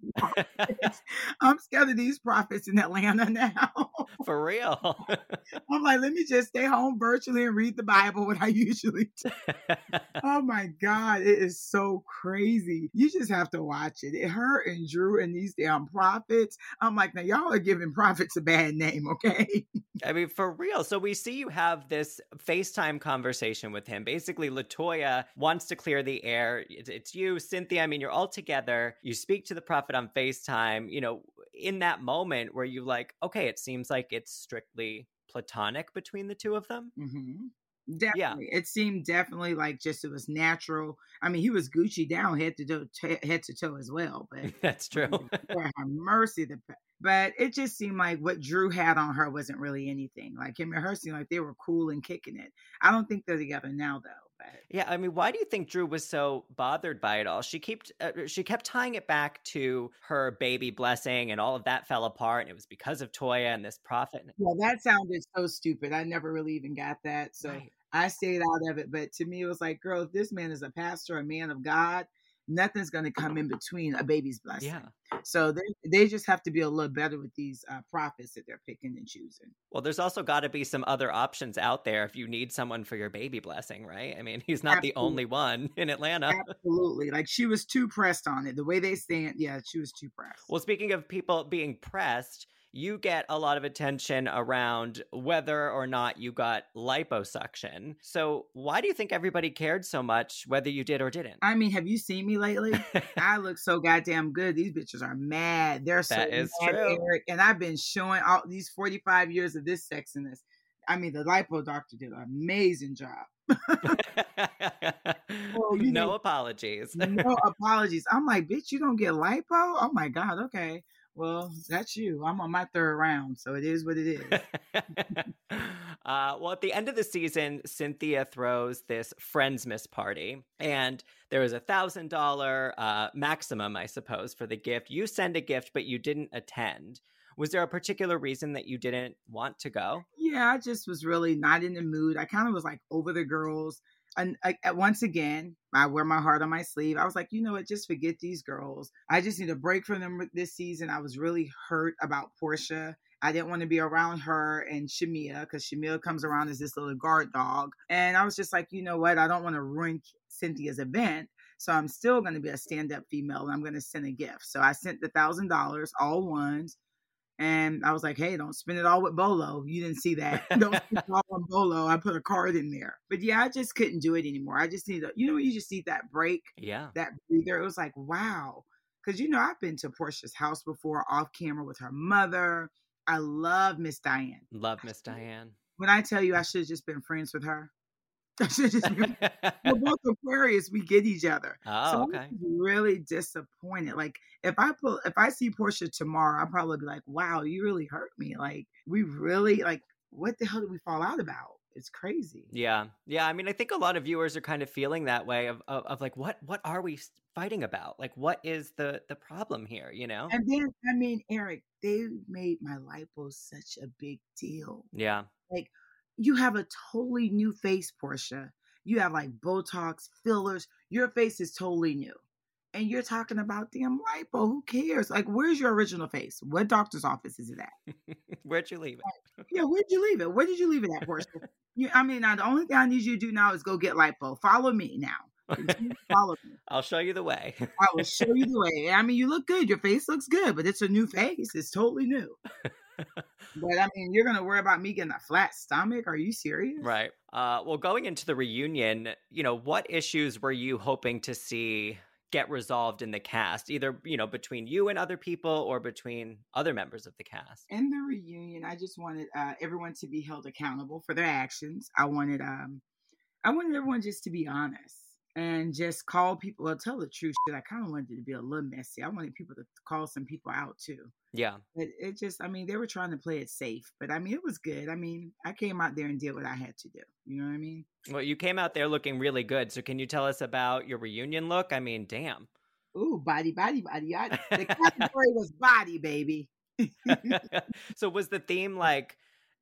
[SPEAKER 17] I'm scared of these prophets in Atlanta now.
[SPEAKER 2] For real.
[SPEAKER 17] I'm like, let me just stay home virtually and read the Bible, what I usually do. Oh my God, it is so crazy. You just have to watch it. Her and Drew and these damn prophets. I'm like, now y'all are giving prophets a bad name, okay?
[SPEAKER 2] I mean, for real. So we see you have this FaceTime conversation with him. Basically, LaToya wants to clear the air. It's you, Cynthia. I mean, you're all together. You speak to the prophet on FaceTime. You know, in that moment where you like, okay, it seems like it's strictly platonic between the two of them.
[SPEAKER 17] Mm-hmm. Definitely. Yeah. It seemed definitely like just it was natural. I mean, he was Gucci down head to toe as well. But
[SPEAKER 2] that's true.
[SPEAKER 17] For her mercy, but it just seemed like what Drew had on her wasn't really anything. Like him and her seemed like they were cool and kicking it. I don't think they're together now, though. But
[SPEAKER 2] yeah, I mean, why do you think Drew was so bothered by it all? She kept tying it back to her baby blessing, and all of that fell apart, and it was because of Toya and this prophet.
[SPEAKER 17] Well, that sounded so stupid. I never really even got that. So right. I stayed out of it. But to me, it was like, girl, if this man is a pastor, a man of God, nothing's going to come in between a baby's blessing. Yeah. So they just have to be a little better with these prophets that they're picking and choosing.
[SPEAKER 2] Well, there's also got to be some other options out there if you need someone for your baby blessing, right? I mean, he's not Absolutely. The only one in Atlanta.
[SPEAKER 17] Absolutely. Like she was too pressed on it. The way they stand, yeah, she was too pressed.
[SPEAKER 2] Well, speaking of people being pressed, you get a lot of attention around whether or not you got liposuction. So why do you think everybody cared so much whether you did or didn't?
[SPEAKER 17] I mean, have you seen me lately? I look so goddamn good. These bitches are mad. They're so
[SPEAKER 2] that is
[SPEAKER 17] mad,
[SPEAKER 2] true.
[SPEAKER 17] Eric. And I've been showing all these 45 years of this sexiness. I mean, the lipo doctor did an amazing job.
[SPEAKER 2] Well, no apologies.
[SPEAKER 17] No apologies. I'm like, bitch, you don't get lipo? Oh my God. Okay. Well, that's you. I'm on my third round, so it is what it is.
[SPEAKER 2] Well, at the end of the season, Cynthia throws this Friendsmas party, and there was $1,000 maximum, I suppose, for the gift. You send a gift, but you didn't attend. Was there a particular reason that you didn't want to go?
[SPEAKER 17] Yeah, I just was really not in the mood. I kind of was like over the girls. And once again, I wear my heart on my sleeve. I was like, you know what? Just forget these girls. I just need a break from them this season. I was really hurt about Portia. I didn't want to be around her and Shamia because Shamia comes around as this little guard dog. And I was just like, you know what? I don't want to ruin Cynthia's event. So I'm still going to be a stand-up female and I'm going to send a gift. So I sent the $1,000, all ones. And I was like, hey, don't spend it all with Bolo. You didn't see that. Don't spend it all on Bolo. I put a card in there. But yeah, I just couldn't do it anymore. I just need you just need that break.
[SPEAKER 2] Yeah.
[SPEAKER 17] That breather. It was like, wow. Because, I've been to Portia's house before off camera with her mother. I love Miss Diane.
[SPEAKER 2] Love Miss Diane.
[SPEAKER 17] When I tell you I should have just been friends with her. We're both Aquarius. We get each other.
[SPEAKER 2] Oh,
[SPEAKER 17] so
[SPEAKER 2] okay.
[SPEAKER 17] I'm really disappointed. Like if I see Portia tomorrow, I'll probably be like, "Wow, you really hurt me. Like we really like what the hell did we fall out about? It's crazy.
[SPEAKER 2] Yeah. Yeah. I mean, I think a lot of viewers are kind of feeling that way of like, what are we fighting about? Like, what is the problem here, you know?
[SPEAKER 17] And then, I mean, Eric, they made my lipo such a big deal.
[SPEAKER 2] Yeah.
[SPEAKER 17] Like, you have a totally new face, Portia. You have like Botox, fillers. Your face is totally new. And you're talking about damn lipo. Who cares? Like, where's your original face? What doctor's office is it at?
[SPEAKER 2] Where'd you leave it?
[SPEAKER 17] Yeah, where'd you leave it? Where did you leave it at, Portia? Now the only thing I need you to do now is go get lipo. Follow me now. Follow me.
[SPEAKER 2] I'll show you the way.
[SPEAKER 17] I will show you the way. I mean, you look good. Your face looks good, but it's a new face. It's totally new. But I mean, you're going to worry about me getting a flat stomach? Are you serious?
[SPEAKER 2] Right. Well, going into the reunion, what issues were you hoping to see get resolved in the cast, either, between you and other people or between other members of the cast?
[SPEAKER 17] In the reunion, I just wanted everyone to be held accountable for their actions. I wanted everyone just to be honest and just call people or tell the truth. I kind of wanted it to be a little messy. I wanted people to call some people out too.
[SPEAKER 2] Yeah.
[SPEAKER 17] But it just, they were trying to play it safe, but it was good. I came out there and did what I had to do. You know what I mean?
[SPEAKER 2] Well, you came out there looking really good. So can you tell us about your reunion look? I mean, damn.
[SPEAKER 17] Ooh, body. The category was body, baby.
[SPEAKER 2] So was the theme like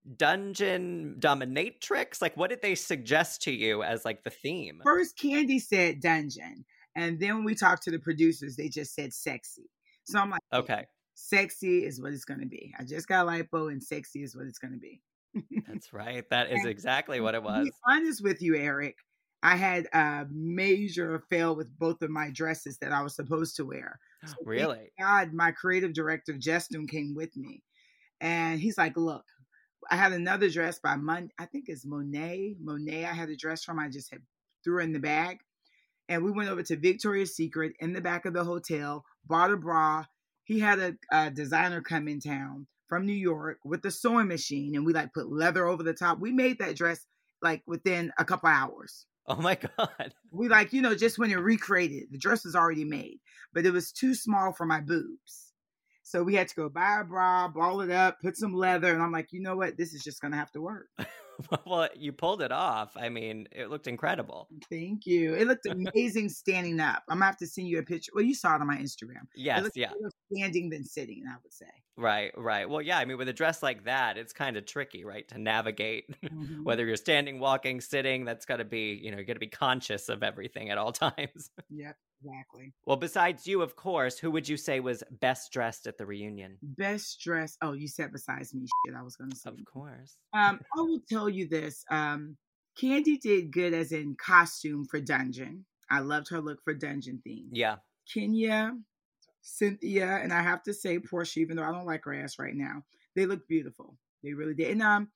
[SPEAKER 2] dungeon dominatrix? Like, what did they suggest to you as like the theme?
[SPEAKER 17] First, Kandi said dungeon. And then when we talked to the producers, they just said sexy. So I'm like,
[SPEAKER 2] okay.
[SPEAKER 17] Sexy is what it's going to be. I just got lipo and sexy is what it's going to be.
[SPEAKER 2] That's right. That is exactly what it was.
[SPEAKER 17] To be honest with you, Eric, I had a major fail with both of my dresses that I was supposed to wear. So
[SPEAKER 2] really?
[SPEAKER 17] Thank God, my creative director, Justin, came with me. And he's like, look, I had another dress by I think it's Monet. I had a dress from, I just threw her in the bag. And we went over to Victoria's Secret in the back of the hotel, bought a bra. He had a designer come in town from New York with a sewing machine, and we like put leather over the top. We made that dress like within a couple hours.
[SPEAKER 2] Oh my God.
[SPEAKER 17] We like, just when it recreated, the dress was already made, but it was too small for my boobs. So we had to go buy a bra, ball it up, put some leather. And I'm like, you know what? This is just going to have to work.
[SPEAKER 2] Well, you pulled it off. I mean, it looked incredible.
[SPEAKER 17] Thank you. It looked amazing standing up. I'm going to have to send you a picture. Well, you saw it on my Instagram.
[SPEAKER 2] Yes, yeah.
[SPEAKER 17] More standing than sitting, I would say.
[SPEAKER 2] Right. Well, yeah, I mean, with a dress like that, it's kind of tricky, right? To navigate whether you're standing, walking, sitting, that's got to be, you got to be conscious of everything at all times.
[SPEAKER 17] Yep. Exactly.
[SPEAKER 2] Well, besides you, of course, who would you say was best dressed at the reunion?
[SPEAKER 17] Best dressed? Oh, you said besides me. Shit, I was going to say.
[SPEAKER 2] Of course.
[SPEAKER 17] I will tell you this. Kandi did good as in costume for Dungeon. I loved her look for Dungeon theme.
[SPEAKER 2] Yeah.
[SPEAKER 17] Kenya, Cynthia, and I have to say Portia, even though I don't like her ass right now, they look beautiful. They really did. And all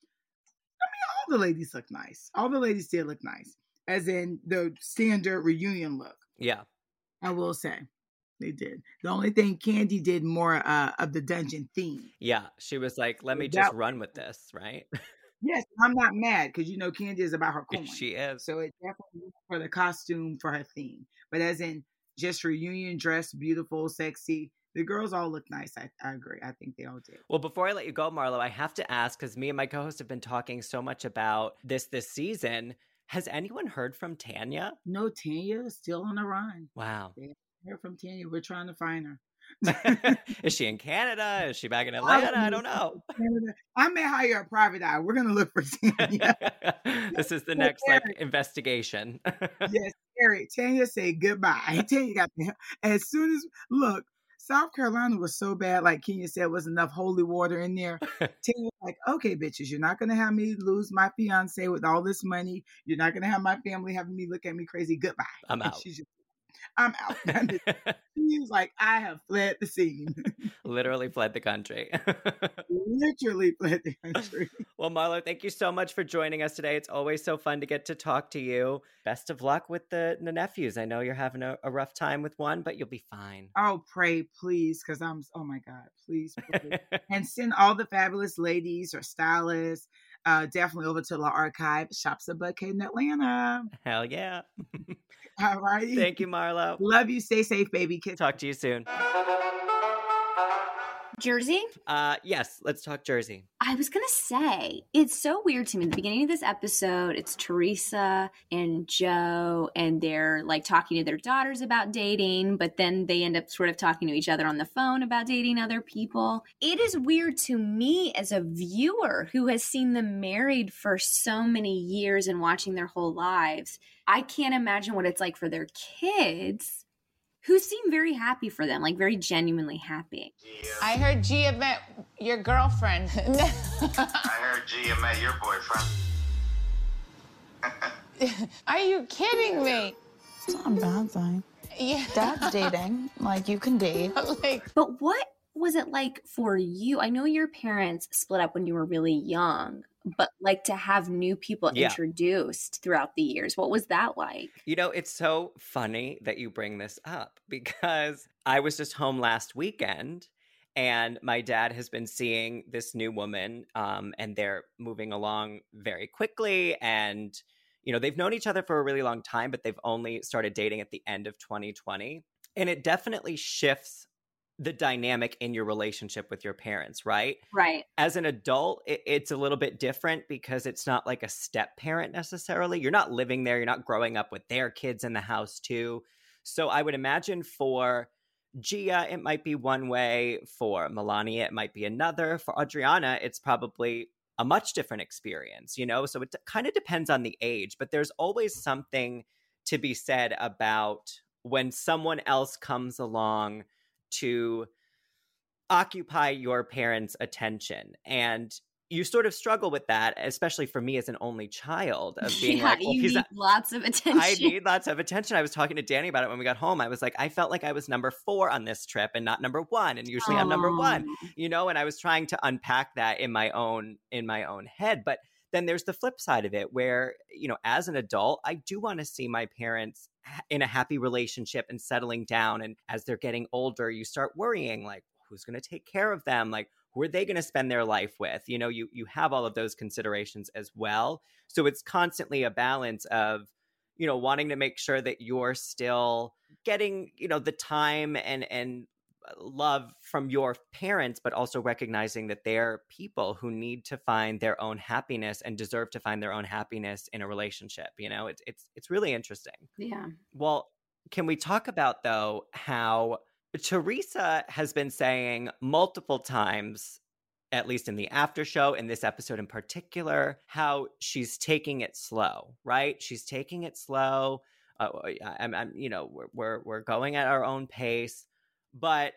[SPEAKER 17] the ladies look nice. All the ladies did look nice, as in the standard reunion look.
[SPEAKER 2] Yeah.
[SPEAKER 17] I will say they did. The only thing Kandi did more of the dungeon theme.
[SPEAKER 2] Yeah. She was like, let me just run with this, right?
[SPEAKER 17] Yes. I'm not mad because, Kandi is about her coin.
[SPEAKER 2] She is.
[SPEAKER 17] So it definitely was for the costume for her theme. But as in just reunion dress, beautiful, sexy. The girls all look nice. I agree. I think they all did.
[SPEAKER 2] Well, before I let you go, Marlo, I have to ask, because me and my co-host have been talking so much about this season. Has anyone heard from Tanya?
[SPEAKER 17] No, Tanya is still on the run.
[SPEAKER 2] Wow.
[SPEAKER 17] They haven't heard from Tanya. We're trying to find her.
[SPEAKER 2] Is she in Canada? Is she back in Atlanta? I don't know.
[SPEAKER 17] I may hire a private eye. We're going to look for Tanya.
[SPEAKER 2] This is the next investigation.
[SPEAKER 17] Yes, Eric. Tanya said goodbye. Tanya got me. As soon as, look, South Carolina was so bad, like Kenya said, wasn't enough holy water in there. Tanya was like, okay, bitches, you're not going to have me lose my fiance with all this money. You're not going to have my family having me look at me crazy. Goodbye.
[SPEAKER 2] I'm out.
[SPEAKER 17] I'm out. She was like, I have fled the scene.
[SPEAKER 2] Literally fled the country.
[SPEAKER 17] Literally fled the country.
[SPEAKER 2] Well, Marlo, thank you so much for joining us today. It's always so fun to get to talk to you. Best of luck with the nephews. I know you're having a rough time with one, but you'll be fine.
[SPEAKER 17] Oh, pray, please, because oh my God, please. And send all the fabulous ladies or stylists definitely over to La Archive, Shops at Buckhead in Atlanta.
[SPEAKER 2] Hell yeah.
[SPEAKER 17] All righty.
[SPEAKER 2] Thank you, Marlo.
[SPEAKER 17] Love you. Stay safe, baby. Kiss.
[SPEAKER 2] Talk to you soon.
[SPEAKER 3] Jersey?
[SPEAKER 2] Yes, let's talk Jersey.
[SPEAKER 3] I was going to say, it's so weird to me. At the beginning of this episode, it's Teresa and Joe, and they're like talking to their daughters about dating, but then they end up sort of talking to each other on the phone about dating other people. It is weird to me as a viewer who has seen them married for so many years and watching their whole lives. I can't imagine what it's like for their kids, who seem very happy for them, like very genuinely happy.
[SPEAKER 16] I heard Gia met your girlfriend.
[SPEAKER 18] I heard Gia met your boyfriend.
[SPEAKER 16] Are you kidding me?
[SPEAKER 19] It's not a bad thing.
[SPEAKER 16] Yeah.
[SPEAKER 19] Dad's dating. Like, you can date.
[SPEAKER 3] But what was it like for you? I know your parents split up when you were really young, but like to have new people introduced throughout the years, what was that like?
[SPEAKER 2] You know, it's so funny that you bring this up because I was just home last weekend and my dad has been seeing this new woman and they're moving along very quickly. And, you know, they've known each other for a really long time, but they've only started dating at the end of 2020. And it definitely shifts the dynamic in your relationship with your parents, right?
[SPEAKER 3] Right.
[SPEAKER 2] As an adult, it's a little bit different because it's not like a step parent necessarily. You're not living there. You're not growing up with their kids in the house too. So I would imagine for Gia, it might be one way. For Melania, it might be another. For Adriana, it's probably a much different experience, you know? So it kind of depends on the age, but there's always something to be said about when someone else comes along to occupy your parents' attention. And you sort of struggle with that, especially for me as an only child, of being like, well,
[SPEAKER 3] you need lots of attention.
[SPEAKER 2] I need lots of attention. I was talking to Danny about it when we got home. I was like, I felt like I was number 4 on this trip and not number 1. And usually I'm number 1, you know, and I was trying to unpack that in my own head. But then there's the flip side of it where, you know, as an adult, I do want to see my parents in a happy relationship and settling down. And as they're getting older, you start worrying, like, who's going to take care of them? Like, who are they going to spend their life with? You know, you have all of those considerations as well. So it's constantly a balance of, you know, wanting to make sure that you're still getting, you know, the time and love from your parents, but also recognizing that they're people who need to find their own happiness and deserve to find their own happiness in a relationship. You know, it's really interesting.
[SPEAKER 3] Yeah.
[SPEAKER 2] Well, can we talk about, though, how Teresa has been saying multiple times, at least in the after show, in this episode in particular, how she's taking it slow, right? She's taking it slow. I'm you know, we're going at our own pace. But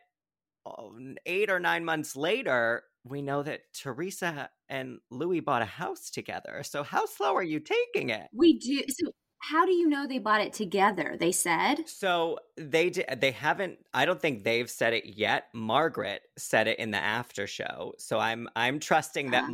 [SPEAKER 2] 8 or 9 months later, we know that Teresa and Louis bought a house together. So how slow are you taking it?
[SPEAKER 3] We do. So how do you know they bought it together? They said?
[SPEAKER 2] So they haven't, I don't think they've said it yet. Margaret said it in the after show. So I'm trusting that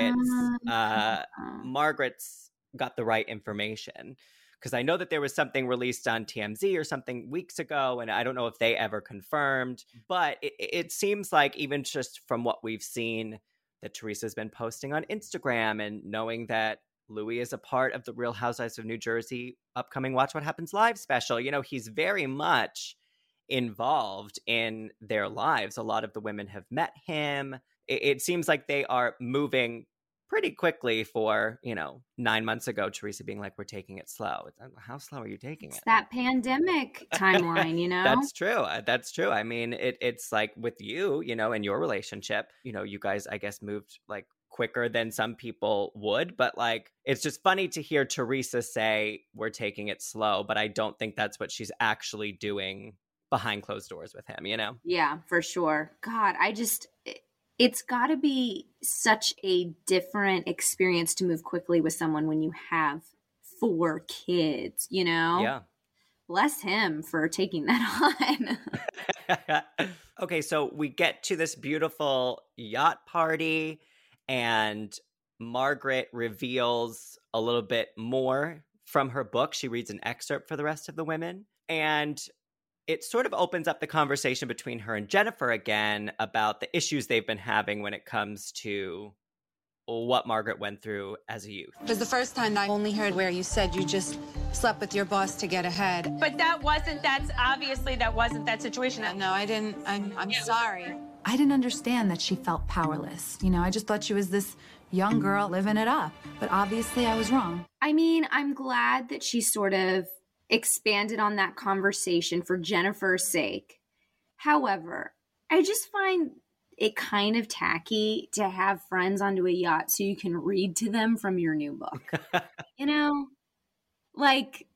[SPEAKER 2] Margaret's got the right information. Because I know that there was something released on TMZ or something weeks ago, and I don't know if they ever confirmed. But it seems like even just from what we've seen, that Teresa's been posting on Instagram and knowing that Louis is a part of the Real Housewives of New Jersey upcoming Watch What Happens Live special. You know, he's very much involved in their lives. A lot of the women have met him. It seems like they are moving pretty quickly for, you know, 9 months ago, Teresa being like, we're taking it slow. How slow are you taking it?
[SPEAKER 3] That pandemic timeline, you know?
[SPEAKER 2] That's true. That's true. I mean, it's like with you, you know, in your relationship, you know, you guys, I guess, moved like quicker than some people would. But like, it's just funny to hear Teresa say we're taking it slow. But I don't think that's what she's actually doing behind closed doors with him, you know?
[SPEAKER 3] Yeah, for sure. God, it's got to be such a different experience to move quickly with someone when you have 4 kids, you know?
[SPEAKER 2] Yeah.
[SPEAKER 3] Bless him for taking that on.
[SPEAKER 2] Okay, so we get to this beautiful yacht party, and Margaret reveals a little bit more from her book. She reads an excerpt for the rest of the women, and it sort of opens up the conversation between her and Jennifer again about the issues they've been having when it comes to what Margaret went through as a youth.
[SPEAKER 20] It was the first time I only heard where you said you just slept with your boss to get ahead.
[SPEAKER 8] But that wasn't that situation.
[SPEAKER 20] No, I didn't. I'm sorry.
[SPEAKER 21] I didn't understand that she felt powerless. You know, I just thought she was this young girl living it up. But obviously I was wrong.
[SPEAKER 3] I mean, I'm glad that she sort of expanded on that conversation for Jennifer's sake. However, I just find it kind of tacky to have friends onto a yacht so you can read to them from your new book. You know, like,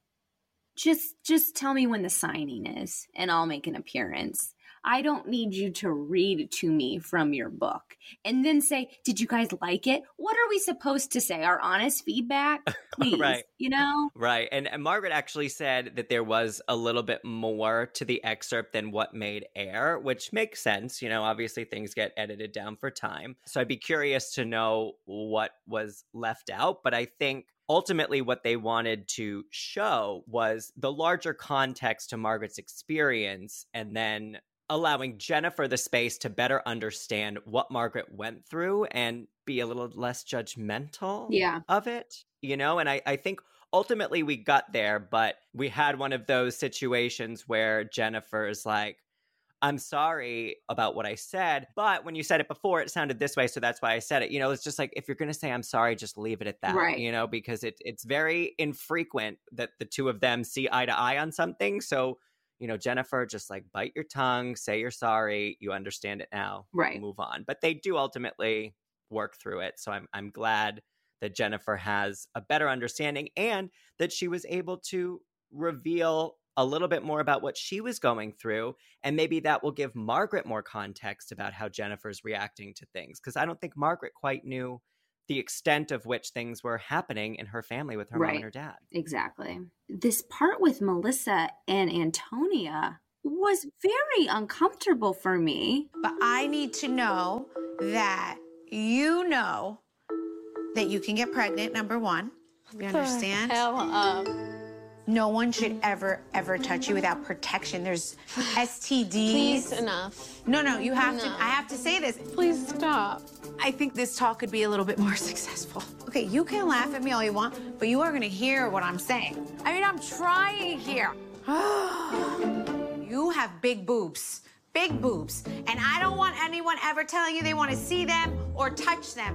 [SPEAKER 3] just tell me when the signing is and I'll make an appearance. I don't need you to read to me from your book and then say, did you guys like it? What are we supposed to say? Our honest feedback? Please,
[SPEAKER 2] Right.
[SPEAKER 3] you know?
[SPEAKER 2] Right. And Margaret actually said that there was a little bit more to the excerpt than what made air, which makes sense. You know, obviously things get edited down for time. So I'd be curious to know what was left out. But I think ultimately what they wanted to show was the larger context to Margaret's experience, and then allowing Jennifer the space to better understand what Margaret went through and be a little less judgmental of it, you know? And I think ultimately we got there, but we had one of those situations where Jennifer is like, I'm sorry about what I said, but when you said it before, it sounded this way, so that's why I said it. You know, it's just like, if you're going to say I'm sorry, just leave it at that,
[SPEAKER 3] Right.
[SPEAKER 2] you know, because it's very infrequent that the two of them see eye to eye on something. So, you know, Jennifer, just like bite your tongue, say you're sorry, you understand it now,
[SPEAKER 3] Right.
[SPEAKER 2] move on. But they do ultimately work through it. So I'm glad that Jennifer has a better understanding and that she was able to reveal a little bit more about what she was going through. And maybe that will give Margaret more context about how Jennifer's reacting to things. Because I don't think Margaret quite knew the extent of which things were happening in her family with her mom and her dad.
[SPEAKER 3] Exactly. This part with Melissa and Antonia was very uncomfortable for me.
[SPEAKER 22] But I need to know that you know that you can get pregnant, number one. You understand?
[SPEAKER 5] Hell up.
[SPEAKER 22] No one should ever touch you without protection. There's STDs.
[SPEAKER 5] Please, enough.
[SPEAKER 22] No, you have to, I have to say this.
[SPEAKER 5] Please stop.
[SPEAKER 22] I think this talk could be a little bit more successful. Okay, you can laugh at me all you want, but you are gonna hear what I'm saying. I mean, I'm trying here. You have big boobs. Big boobs. And I don't want anyone ever telling you they want to see them or touch them.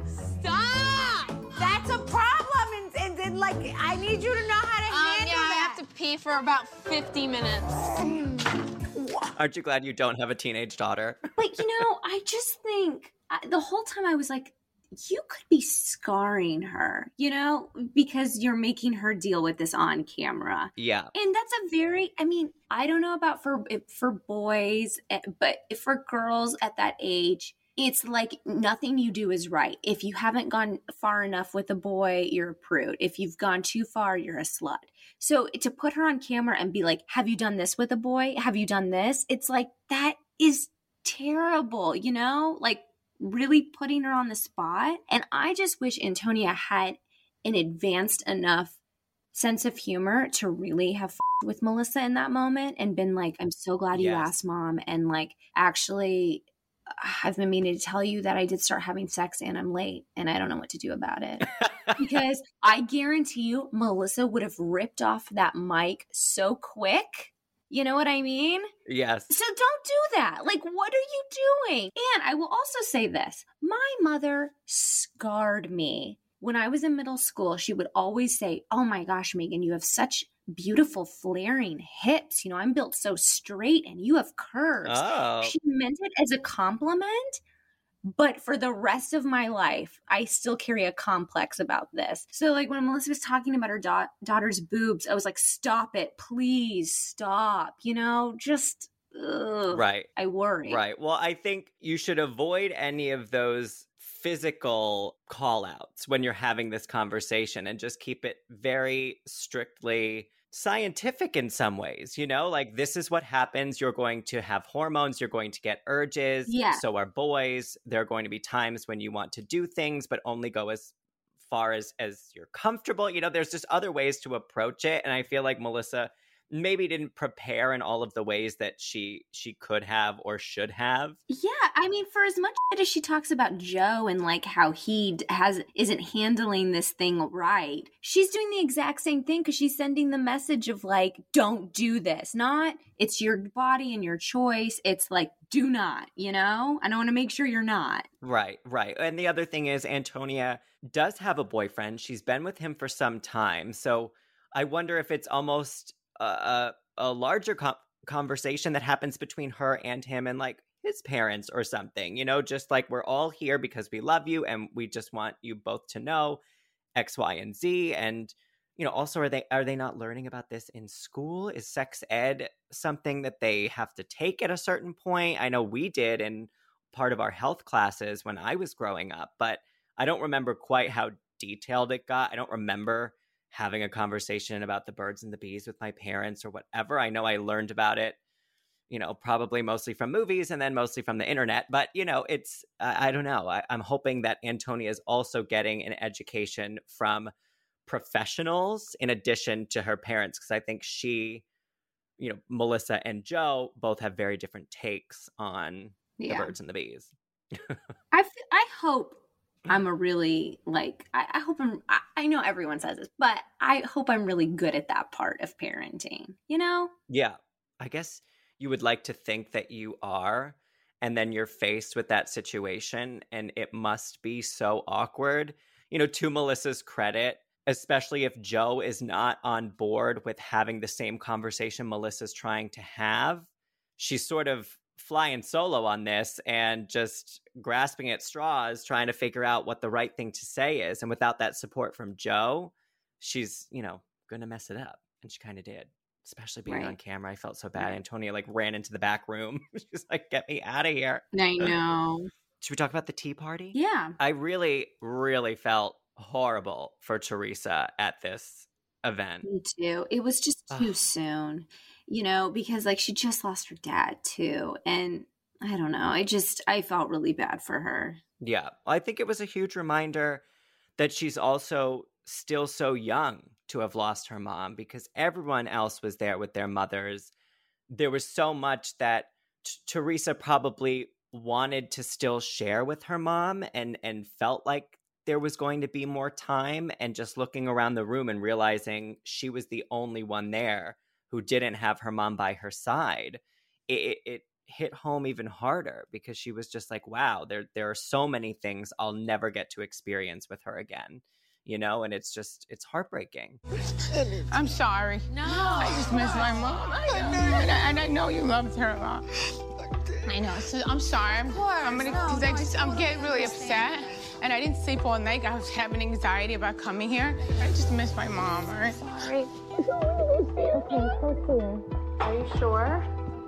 [SPEAKER 22] Stop! That's a problem, and like, I need you to know how to handle that.
[SPEAKER 5] I have to pee for about 50 minutes.
[SPEAKER 2] Aren't you glad you don't have a teenage daughter?
[SPEAKER 3] But, you know, I just think the whole time I was like, you could be scarring her, you know, because you're making her deal with this on camera.
[SPEAKER 2] Yeah.
[SPEAKER 3] And that's a very, I mean, I don't know about for boys, but for girls at that age, it's like nothing you do is right. If you haven't gone far enough with a boy, you're a prude. If you've gone too far, you're a slut. So to put her on camera and be like, have you done this with a boy? Have you done this? It's like, that is terrible, you know? Like, really putting her on the spot. And I just wish Antonia had an advanced enough sense of humor to really have with Melissa in that moment and been like, I'm so glad you asked, Mom. And like, actually, I've been meaning to tell you that I did start having sex and I'm late and I don't know what to do about it. Because I guarantee you, Melissa would have ripped off that mic so quick. You know what I mean?
[SPEAKER 2] Yes.
[SPEAKER 3] So don't do that. Like, what are you doing? And I will also say this. My mother scarred me. When I was in middle school, she would always say, oh my gosh, Megan, you have such beautiful flaring hips. You know, I'm built so straight and you have curves.
[SPEAKER 2] Oh.
[SPEAKER 3] She meant it as a compliment. But for the rest of my life, I still carry a complex about this. So like when Melissa was talking about her daughter's boobs, I was like, stop it. Please stop. You know, just, ugh,
[SPEAKER 2] right.
[SPEAKER 3] I worry.
[SPEAKER 2] Right. Well, I think you should avoid any of those physical call outs when you're having this conversation and just keep it very strictly scientific in some ways, you know, like this is what happens. You're going to have hormones. You're going to get urges.
[SPEAKER 3] Yeah.
[SPEAKER 2] So are boys. There are going to be times when you want to do things, but only go as far as you're comfortable. You know, there's just other ways to approach it. And I feel like Melissa maybe didn't prepare in all of the ways that she could have or should have.
[SPEAKER 3] Yeah, I mean, for as much as she talks about Joe and like how he isn't handling this thing right, she's doing the exact same thing because she's sending the message of like, don't do this. Not, it's your body and your choice. It's like, do not, you know? I don't want to make sure you're not.
[SPEAKER 2] Right. And the other thing is Antonia does have a boyfriend. She's been with him for some time. So I wonder if it's almost a larger conversation that happens between her and him and like his parents or something, you know, just like we're all here because we love you and we just want you both to know X, Y, and Z. And, you know, also are they not learning about this in school? Is sex ed something that they have to take at a certain point? I know we did in part of our health classes when I was growing up, but I don't remember quite how detailed it got. I don't remember having a conversation about the birds and the bees with my parents or whatever. I know I learned about it, you know, probably mostly from movies and then mostly from the internet. But, you know, it's, I don't know. I'm hoping that Antonia is also getting an education from professionals in addition to her parents, because I think she, you know, Melissa and Joe both have very different takes on the birds and the bees.
[SPEAKER 3] I hope I'm a really, like, I hope I know everyone says this, but I hope I'm really good at that part of parenting, you know?
[SPEAKER 2] Yeah. I guess you would like to think that you are, and then you're faced with that situation, and it must be so awkward. You know, to Melissa's credit, especially if Joe is not on board with having the same conversation Melissa's trying to have, she's sort of flying solo on this and just grasping at straws, trying to figure out what the right thing to say is. And without that support from Joe, she's, you know, going to mess it up. And she kind of did, especially being on camera. I felt so bad. Antonia like ran into the back room. She's like, get me out of here.
[SPEAKER 3] I know.
[SPEAKER 2] Should we talk about the tea party?
[SPEAKER 3] Yeah.
[SPEAKER 2] I really, really felt horrible for Teresa at this event.
[SPEAKER 3] Me too. It was just too soon, you know, because like she just lost her dad too. And I don't know. I felt really bad for her.
[SPEAKER 2] Yeah. I think it was a huge reminder that she's also still so young to have lost her mom, because everyone else was there with their mothers. There was so much that Teresa probably wanted to still share with her mom and felt like there was going to be more time, and just looking around the room and realizing she was the only one there who didn't have her mom by her side, it hit home even harder, because she was just like, wow, there are so many things I'll never get to experience with her again, you know, and it's heartbreaking.
[SPEAKER 14] I'm sorry. No. I just miss my mom. And I know you loved her a lot. I know, so I'm sorry. I'm getting really upset. And I didn't sleep all night. I was having anxiety about coming here. I just miss my mom, all right? Sorry.
[SPEAKER 5] Are you sure?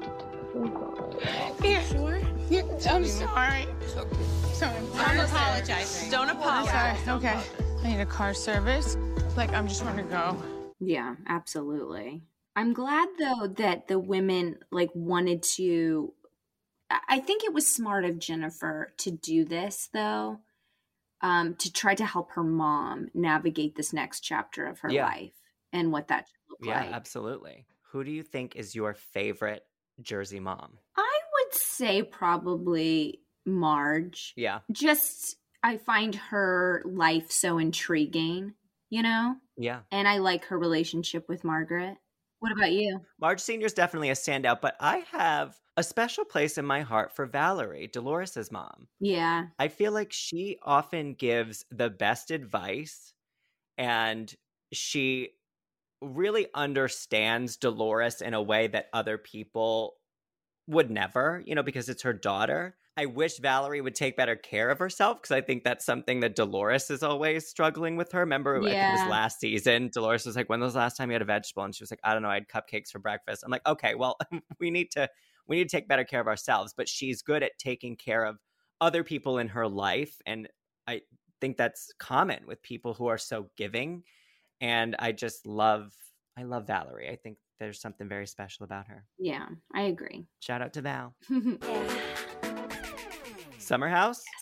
[SPEAKER 14] Yeah. Sure? Yeah, I'm sorry. Sorry.
[SPEAKER 8] Don't apologize. Don't apologize.
[SPEAKER 14] Sorry. Okay. I need a car service. Like, I'm just want to go.
[SPEAKER 3] Yeah, absolutely. I'm glad though that the women like wanted to. I think it was smart of Jennifer to do this though. To try to help her mom navigate this next chapter of her life and what that should look like.
[SPEAKER 2] Yeah, absolutely. Who do you think is your favorite Jersey mom?
[SPEAKER 3] I would say probably Marge.
[SPEAKER 2] Yeah.
[SPEAKER 3] Just, I find her life so intriguing, you know?
[SPEAKER 2] Yeah.
[SPEAKER 3] And I like her relationship with Margaret. What about you?
[SPEAKER 2] Marge Sr. is definitely a standout, but I have a special place in my heart for Valerie, Dolores' mom.
[SPEAKER 3] Yeah.
[SPEAKER 2] I feel like she often gives the best advice, and she really understands Dolores in a way that other people would never, you know, because it's her daughter. I wish Valerie would take better care of herself, because I think that's something that Dolores is always struggling with her. Remember, I think it was last season, Dolores was like, when was the last time you had a vegetable? And she was like, I don't know, I had cupcakes for breakfast. I'm like, okay, well, we need to take better care of ourselves. But she's good at taking care of other people in her life. And I think that's common with people who are so giving. And I love Valerie. I think there's something very special about her.
[SPEAKER 3] Yeah, I agree.
[SPEAKER 2] Shout out to Val. Summer House?
[SPEAKER 3] Yes.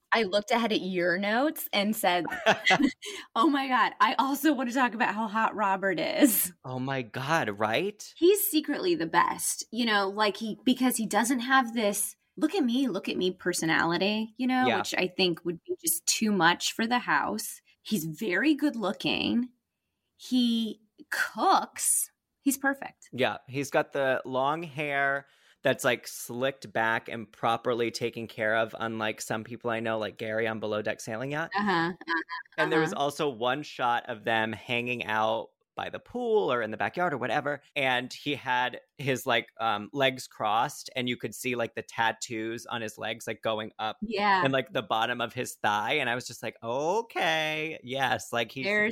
[SPEAKER 3] I looked ahead at your notes and said, oh my God, I also want to talk about how hot Robert is.
[SPEAKER 2] Oh my God, right?
[SPEAKER 3] He's secretly the best, like because he doesn't have this look at me personality, which I think would be just too much for the house. He's very good looking. He cooks. He's perfect.
[SPEAKER 2] Yeah, he's got the long hair that's like slicked back and properly taken care of, unlike some people I know, like Gary on Below Deck Sailing Yacht. And there was also one shot of them hanging out by the pool or in the backyard or whatever, and he had his like legs crossed, and you could see like the tattoos on his legs like going up and like the bottom of his thigh, and I was just like, okay, yes, like he's there's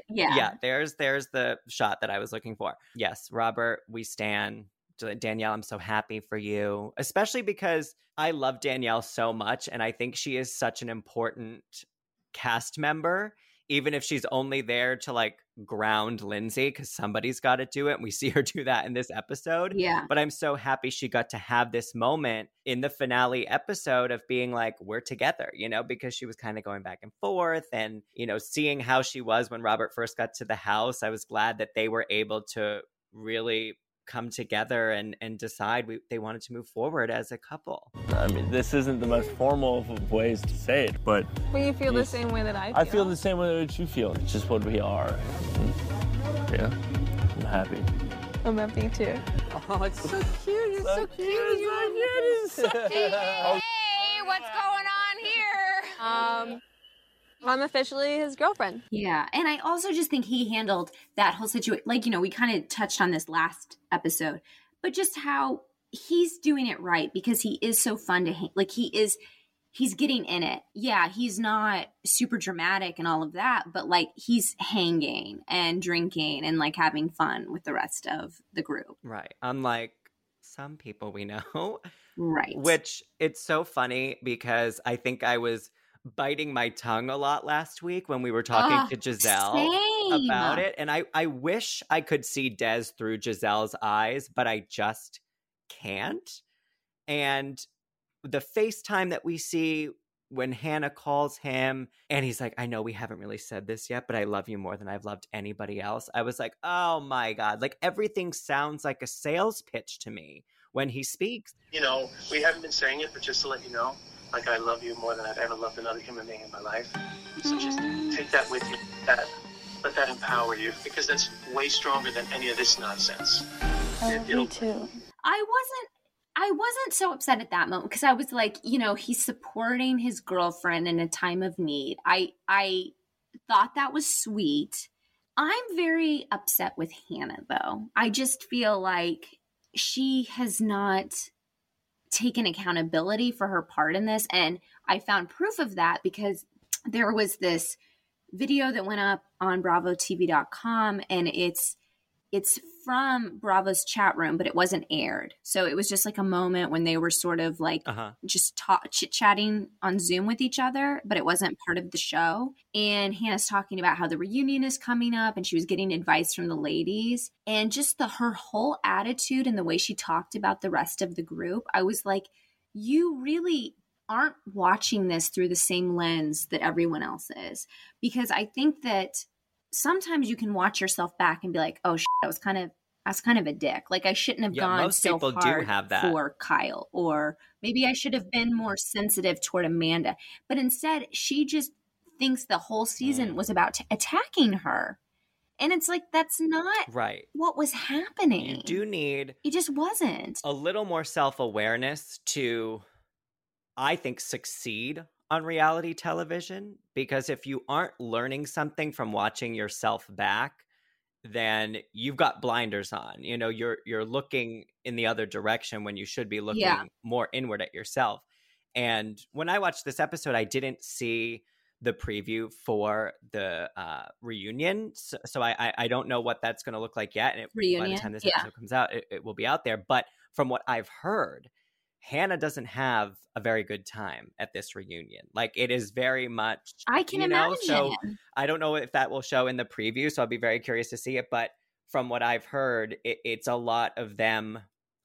[SPEAKER 2] the shot that I was looking for. Yes, Robert, we stan. Danielle, I'm so happy for you, especially because I love Danielle so much, and I think she is such an important cast member, even if she's only there to like ground Lindsay, because somebody's got to do it, and we see her do that in this episode.
[SPEAKER 3] Yeah.
[SPEAKER 2] But I'm so happy she got to have this moment in the finale episode of being like, we're together, because she was kind of going back and forth, and, seeing how she was when Robert first got to the house, I was glad that they were able to really come together and decide they wanted to move forward as a couple.
[SPEAKER 1] I mean, this isn't the most formal of ways to say it, but
[SPEAKER 5] you feel the same way that I feel.
[SPEAKER 1] I feel the same way that you feel. It's just what we are. Yeah, I'm happy.
[SPEAKER 5] I'm happy too.
[SPEAKER 14] Oh, it's so cute. You're so cute. You're so cute. Hey, what's going on here?
[SPEAKER 5] I'm officially his girlfriend.
[SPEAKER 3] Yeah. And I also just think he handled that whole situation. Like, we kind of touched on this last episode, but just how he's doing it right, because he is so fun to like, he's getting in it. Yeah. He's not super dramatic and all of that, but like he's hanging and drinking and like having fun with the rest of the group.
[SPEAKER 2] Right. Unlike some people we know.
[SPEAKER 3] Right.
[SPEAKER 2] Which it's so funny because I think I was biting my tongue a lot last week when we were talking to Giselle about it. And I wish I could see Des through Giselle's eyes, but I just can't. And the FaceTime that we see when Hannah calls him and he's like, I know we haven't really said this yet, but I love you more than I've loved anybody else. I was like, oh my God, like everything sounds like a sales pitch to me when he speaks.
[SPEAKER 18] We haven't been saying it, but just to let you know, like, I love you more than I've ever loved another human being in my life. So just take that with you. Let that empower you, because that's way stronger than any of this nonsense.
[SPEAKER 5] I love you too.
[SPEAKER 3] I wasn't so upset at that moment because I was like, he's supporting his girlfriend in a time of need. I thought that was sweet. I'm very upset with Hannah, though. I just feel like she has not taken accountability for her part in this. And I found proof of that because there was this video that went up on BravoTV.com, and it's from Bravo's chat room, but it wasn't aired. So it was just like a moment when they were sort of like just chit-chatting on Zoom with each other, but it wasn't part of the show. And Hannah's talking about how the reunion is coming up, and she was getting advice from the ladies. And just her whole attitude and the way she talked about the rest of the group, I was like, you really aren't watching this through the same lens that everyone else is. Because I think that sometimes you can watch yourself back and be like, oh shit, I was kind of a dick. Like I shouldn't have gone so hard for Kyle, or maybe I should have been more sensitive toward Amanda. But instead, she just thinks the whole season was about attacking her. And it's like, that's not what was happening.
[SPEAKER 2] You do need...
[SPEAKER 3] It just wasn't.
[SPEAKER 2] A little more self-awareness to, I think, succeed on reality television, because if you aren't learning something from watching yourself back, then you've got blinders on. You're looking in the other direction when you should be looking more inward at yourself. And when I watched this episode, I didn't see the preview for the reunion, so I don't know what that's going to look like yet. And by the time this episode comes out, it will be out there. But from what I've heard, Hannah doesn't have a very good time at this reunion. Like, it is very much,
[SPEAKER 3] I can imagine.
[SPEAKER 2] So I don't know if that will show in the preview, so I'll be very curious to see it. But from what I've heard, it's a lot of them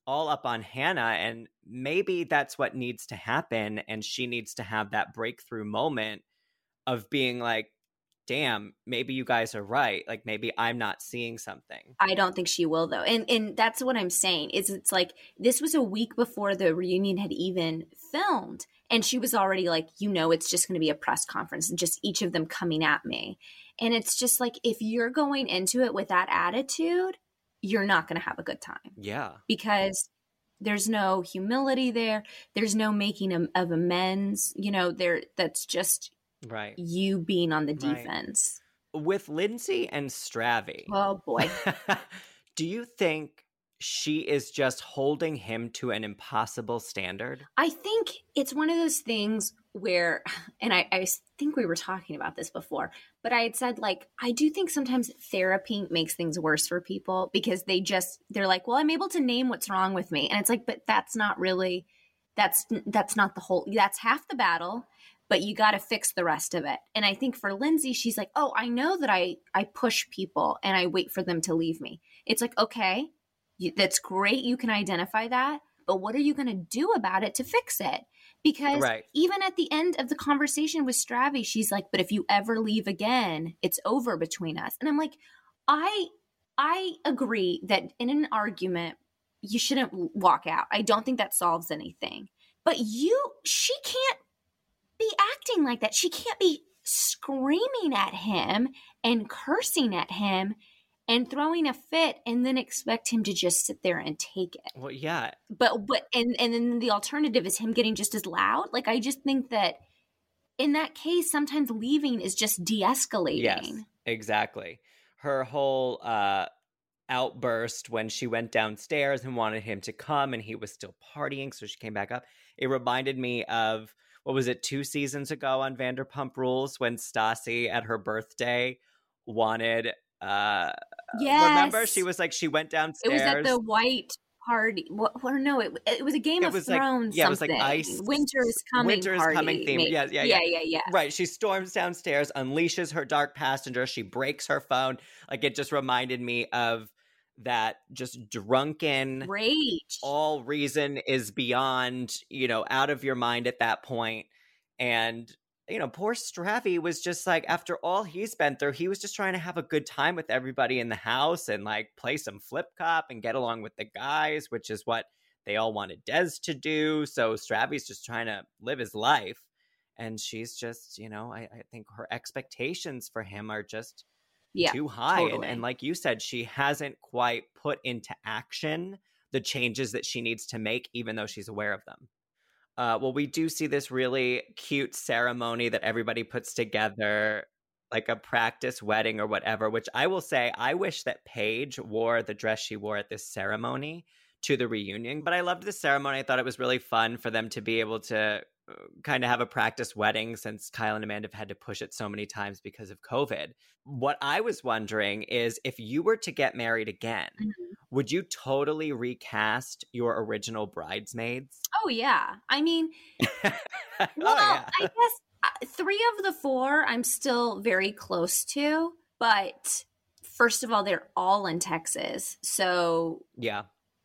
[SPEAKER 2] all up on Hannah, and maybe that's what needs to happen. And she needs to have that breakthrough moment of being like, damn, maybe you guys are right. Like, maybe I'm not seeing something.
[SPEAKER 3] I don't think she will, though. And that's what I'm saying. It's like, this was a week before the reunion had even filmed. And she was already like, it's just going to be a press conference and just each of them coming at me. And it's just like, if you're going into it with that attitude, you're not going to have a good time.
[SPEAKER 2] Yeah.
[SPEAKER 3] Because there's no humility there. There's no making of amends. That's just
[SPEAKER 2] right.
[SPEAKER 3] You being on the defense.
[SPEAKER 2] Right. With Lindsay and Stravy.
[SPEAKER 3] Oh, boy.
[SPEAKER 2] Do you think she is just holding him to an impossible standard?
[SPEAKER 3] I think it's one of those things where, and I think we were talking about this before, but I had said, like, I do think sometimes therapy makes things worse for people because they're like, well, I'm able to name what's wrong with me. And it's like, but that's not really, that's not the whole, that's half the battle, but you got to fix the rest of it. And I think for Lindsay, she's like, oh, I know that I push people and I wait for them to leave me. It's like, okay, that's great. You can identify that, but what are you going to do about it to fix it? Because even at the end of the conversation with Stravy, she's like, but if you ever leave again, it's over between us. And I'm like, I agree that in an argument, you shouldn't walk out. I don't think that solves anything. But she can't be acting like that. She can't be screaming at him and cursing at him and throwing a fit and then expect him to just sit there and take it.
[SPEAKER 2] Well, yeah.
[SPEAKER 3] But and then the alternative is him getting just as loud. Like, I just think that in that case, sometimes leaving is just de-escalating.
[SPEAKER 2] Yes, exactly. Her whole outburst when she went downstairs and wanted him to come and he was still partying, so she came back up. It reminded me of, what was it, 2 seasons ago on Vanderpump Rules when Stassi at her birthday wanted...
[SPEAKER 3] yes.
[SPEAKER 2] Remember, she was like, she went downstairs.
[SPEAKER 3] It was at the white party. No, it was a Game of Thrones.
[SPEAKER 2] It was like ice.
[SPEAKER 3] Winter is coming.
[SPEAKER 2] Coming theme.
[SPEAKER 3] Yeah.
[SPEAKER 2] Right. She storms downstairs, unleashes her dark passenger. She breaks her phone. Like, it just reminded me of that just drunken
[SPEAKER 3] rage.
[SPEAKER 2] All reason is beyond, out of your mind at that point. And poor Stravy was just like, after all he's been through, he was just trying to have a good time with everybody in the house and like play some flip cop and get along with the guys, which is what they all wanted Des to do. So Stravy's just trying to live his life. And she's just, I think her expectations for him are just too high.
[SPEAKER 3] Totally.
[SPEAKER 2] And like you said, she hasn't quite put into action the changes that she needs to make, even though she's aware of them. Well, we do see this really cute ceremony that everybody puts together, like a practice wedding or whatever, which I will say, I wish that Paige wore the dress she wore at this ceremony to the reunion. But I loved the ceremony. I thought it was really fun for them to be able to kind of have a practice wedding since Kyle and Amanda have had to push it so many times because of COVID. What I was wondering is, if you were to get married again, would you totally recast your original bridesmaids?
[SPEAKER 3] Oh, yeah. I mean, I guess 3 of the 4 I'm still very close to. But first of all, they're all in Texas. So
[SPEAKER 2] yeah.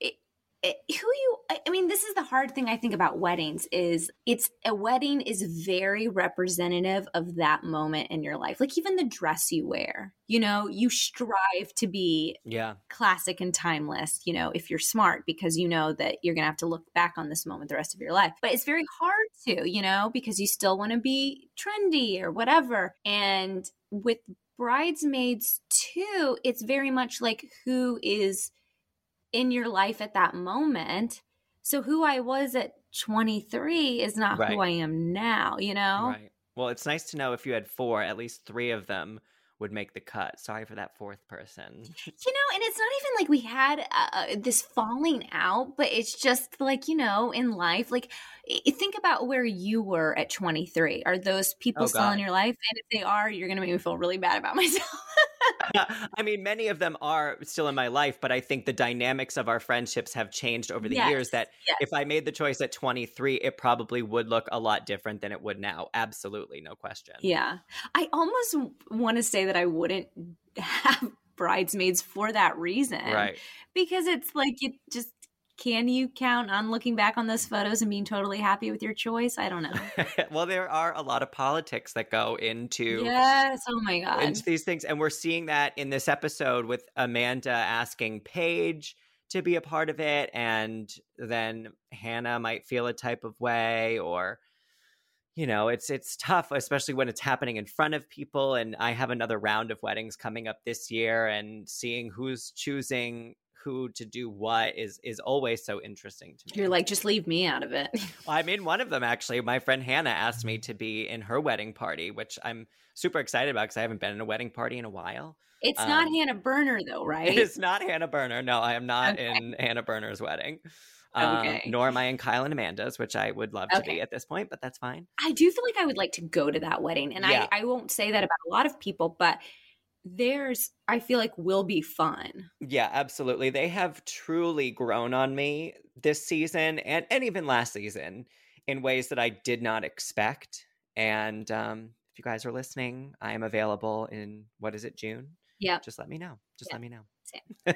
[SPEAKER 3] This is the hard thing I think about weddings is a wedding is very representative of that moment in your life. Like, even the dress you wear, you strive to be classic and timeless, if you're smart, because you know that you're going to have to look back on this moment the rest of your life. But it's very hard to, because you still want to be trendy or whatever. And with bridesmaids too, it's very much like who is in your life at that moment. So who I was at 23 is not who I am now,
[SPEAKER 2] Right. Well, it's nice to know if you had 4, at least 3 of them would make the cut. Sorry for that 4th person.
[SPEAKER 3] And it's not even like we had this falling out, but it's just like, in life, like, think about where you were at 23. Are those people still in your life? And if they are, you're going to make me feel really bad about myself.
[SPEAKER 2] I mean, many of them are still in my life, but I think the dynamics of our friendships have changed over the years, that if I made the choice at 23, it probably would look a lot different than it would now. Absolutely. No question.
[SPEAKER 3] Yeah. I almost want to say that I wouldn't have bridesmaids for that reason.
[SPEAKER 2] Right.
[SPEAKER 3] Because it's like, can you count on looking back on those photos and being totally happy with your choice? I don't know.
[SPEAKER 2] Well, there are a lot of politics that go into
[SPEAKER 3] Yes. Oh my God.
[SPEAKER 2] into these things. And we're seeing that in this episode with Amanda asking Paige to be a part of it. And then Hannah might feel a type of way, or, you know, it's tough, especially when it's happening in front of people. And I have another round of weddings coming up this year, and seeing who's choosing who to do what is always so interesting to me.
[SPEAKER 3] You're like, just leave me out of it.
[SPEAKER 2] Well, I'm in one of them, actually. My friend Hannah asked me to be in her wedding party, which I'm super excited about because I haven't been in a wedding party in a while.
[SPEAKER 3] It's not Hannah Berner, though, right?
[SPEAKER 2] It is not Hannah Berner. No, I am not in Hannah Berner's wedding. Nor am I in Kyle and Amanda's, which I would love to be at this point, but that's fine.
[SPEAKER 3] I do feel like I would like to go to that wedding. And I won't say that about a lot of people, but I feel like will be fun.
[SPEAKER 2] Yeah, absolutely. They have truly grown on me this season and even last season in ways that I did not expect. And if you guys are listening, I am available in, what is it, June?
[SPEAKER 3] Yeah.
[SPEAKER 2] Just let me know. Let me know.
[SPEAKER 3] Same.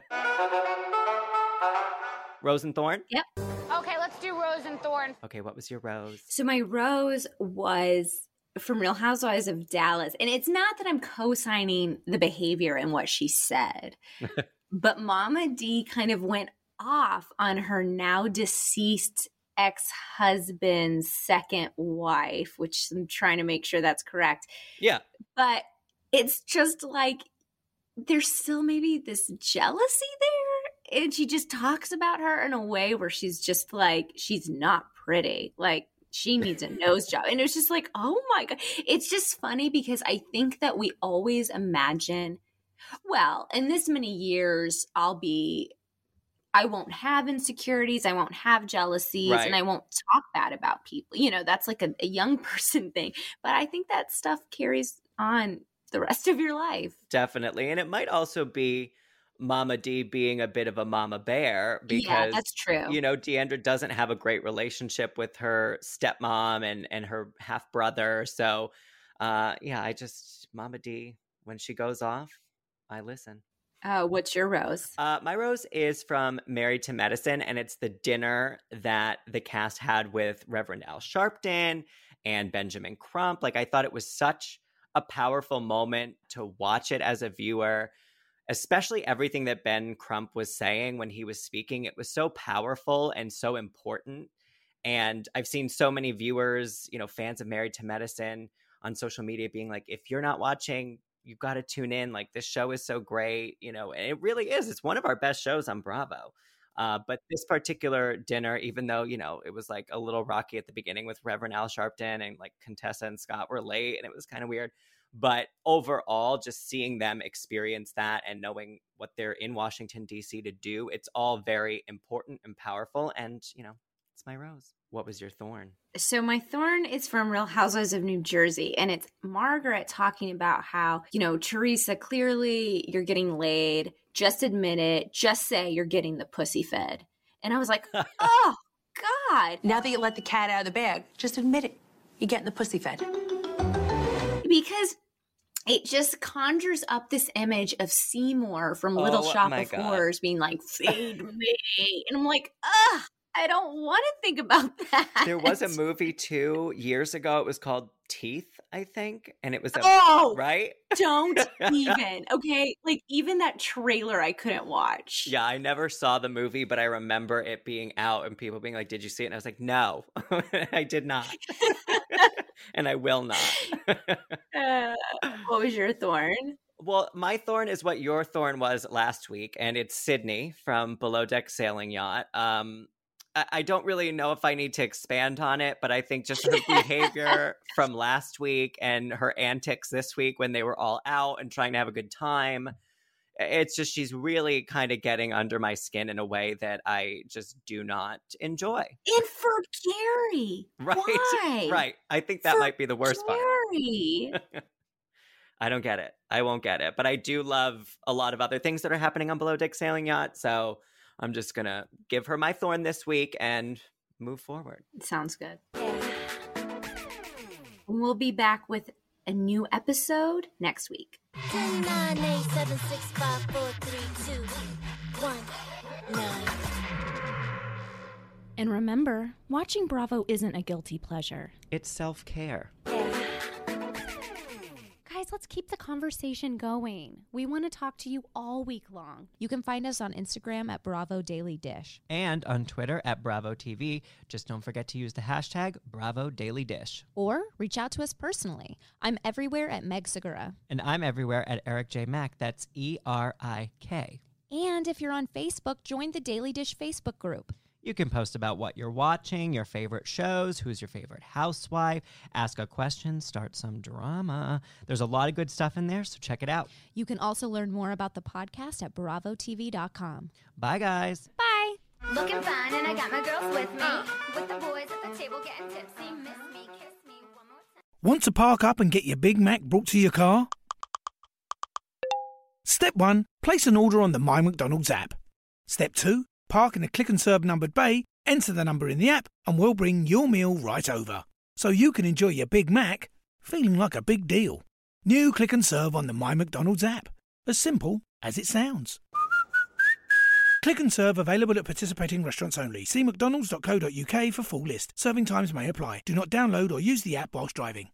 [SPEAKER 2] Rose and Thorn?
[SPEAKER 3] Yep.
[SPEAKER 14] Okay, let's do Rose and Thorn.
[SPEAKER 2] Okay, what was your rose?
[SPEAKER 3] So my rose was from Real Housewives of Dallas. And it's not that I'm co-signing the behavior and what she said, but Mama D kind of went off on her now deceased ex-husband's second wife, which I'm trying to make sure that's correct.
[SPEAKER 2] Yeah.
[SPEAKER 3] But it's just like there's still maybe this jealousy there. And she just talks about her in a way where she's just like, she's not pretty. Like, she needs a nose job. And it was just like, oh my God. It's just funny because I think that we always imagine, well, in this many years, I won't have insecurities, I won't have jealousies,
[SPEAKER 2] right,
[SPEAKER 3] and I won't talk bad about people. You know, that's like a young person thing. But I think that stuff carries on the rest of your life.
[SPEAKER 2] Definitely. And it might also be Mama D being a bit of a mama bear because,
[SPEAKER 3] that's true.
[SPEAKER 2] You know, Deandra doesn't have a great relationship with her stepmom and her half brother. So, Mama D, when she goes off, I listen.
[SPEAKER 3] What's your rose?
[SPEAKER 2] My rose is from Married to Medicine, and it's the dinner that the cast had with Reverend Al Sharpton and Benjamin Crump. Like, I thought it was such a powerful moment to watch it as a viewer. Especially everything that Ben Crump was saying when he was speaking. It was so powerful and so important. And I've seen so many viewers, you know, fans of Married to Medicine on social media being like, if you're not watching, you've got to tune in. Like, this show is so great, you know, and it really is. It's one of our best shows on Bravo. But this particular dinner, even though, you know, it was like a little rocky at the beginning with Reverend Al Sharpton and like Contessa and Scott were late and it was kind of weird. But overall, just seeing them experience that and knowing what they're in Washington, D.C. to do, it's all very important and powerful. And, you know, it's my rose. What was your thorn?
[SPEAKER 3] So my thorn is from Real Housewives of New Jersey. And it's Margaret talking about how, you know, Teresa, clearly you're getting laid. Just admit it. Just say you're getting the pussy fed. And I was like, oh, God.
[SPEAKER 13] Now that you let the cat out of the bag, just admit it. You're getting the pussy fed.
[SPEAKER 3] Because it just conjures up this image of Seymour from Little Shop of Horrors being like, feed me. And I'm like, ugh, I don't want to think about that.
[SPEAKER 2] There was a movie 2 years ago. It was called Teeth, I think. And it was right?
[SPEAKER 3] Don't even. Okay. Like, even that trailer I couldn't watch.
[SPEAKER 2] Yeah, I never saw the movie, but I remember it being out and people being like, did you see it? And I was like, no, I did not. And I will not.
[SPEAKER 3] What was your thorn?
[SPEAKER 2] Well, my thorn is what your thorn was last week, and it's Sydney from Below Deck Sailing Yacht. I don't really know if I need to expand on it, but I think just her behavior from last week and her antics this week when they were all out and trying to have a good time, it's just she's really kind of getting under my skin in a way that I just do not enjoy.
[SPEAKER 3] And for Gary.
[SPEAKER 2] Right.
[SPEAKER 3] Why?
[SPEAKER 2] Right. I think that might be the worst
[SPEAKER 3] Gary.
[SPEAKER 2] part. I don't get it. I won't get it. But I do love a lot of other things that are happening on Below Deck Sailing Yacht. So I'm just going to give her my thorn this week and move forward.
[SPEAKER 3] Sounds good. We'll be back with a new episode next week.
[SPEAKER 4] 10, 9, 8, 7, 6, 5, 4, 3, 2, 1, 9. And remember, watching Bravo isn't a guilty pleasure.
[SPEAKER 2] It's self-care.
[SPEAKER 4] Guys, let's keep the conversation going. We want to talk to you all week long. You can find us on Instagram at Bravo Daily Dish.
[SPEAKER 2] And on Twitter at Bravo TV. Just don't forget to use the hashtag Bravo Daily Dish.
[SPEAKER 4] Or reach out to us personally. I'm everywhere at Meg Segura.
[SPEAKER 2] And I'm everywhere at Eric J. Mack. That's ERIK.
[SPEAKER 4] And if you're on Facebook, join the Daily Dish Facebook group.
[SPEAKER 2] You can post about what you're watching, your favorite shows, who's your favorite housewife, ask a question, start some drama. There's a lot of good stuff in there, so check it out.
[SPEAKER 4] You can also learn more about the podcast at BravoTV.com.
[SPEAKER 2] Bye, guys.
[SPEAKER 4] Bye.
[SPEAKER 3] Looking fine, and I got my girls with me. With the boys at the table getting tipsy. Miss me, kiss me one more time.
[SPEAKER 6] Want to park up and get your Big Mac brought to your car? Step 1. Place an order on the My McDonald's app. Step 2. Park in a Click and Serve numbered bay, enter the number in the app, and we'll bring your meal right over. So you can enjoy your Big Mac, feeling like a big deal. New Click and Serve on the My McDonald's app. As simple as it sounds. Click and Serve available at participating restaurants only. See mcdonalds.co.uk for full list. Serving times may apply. Do not download or use the app whilst driving.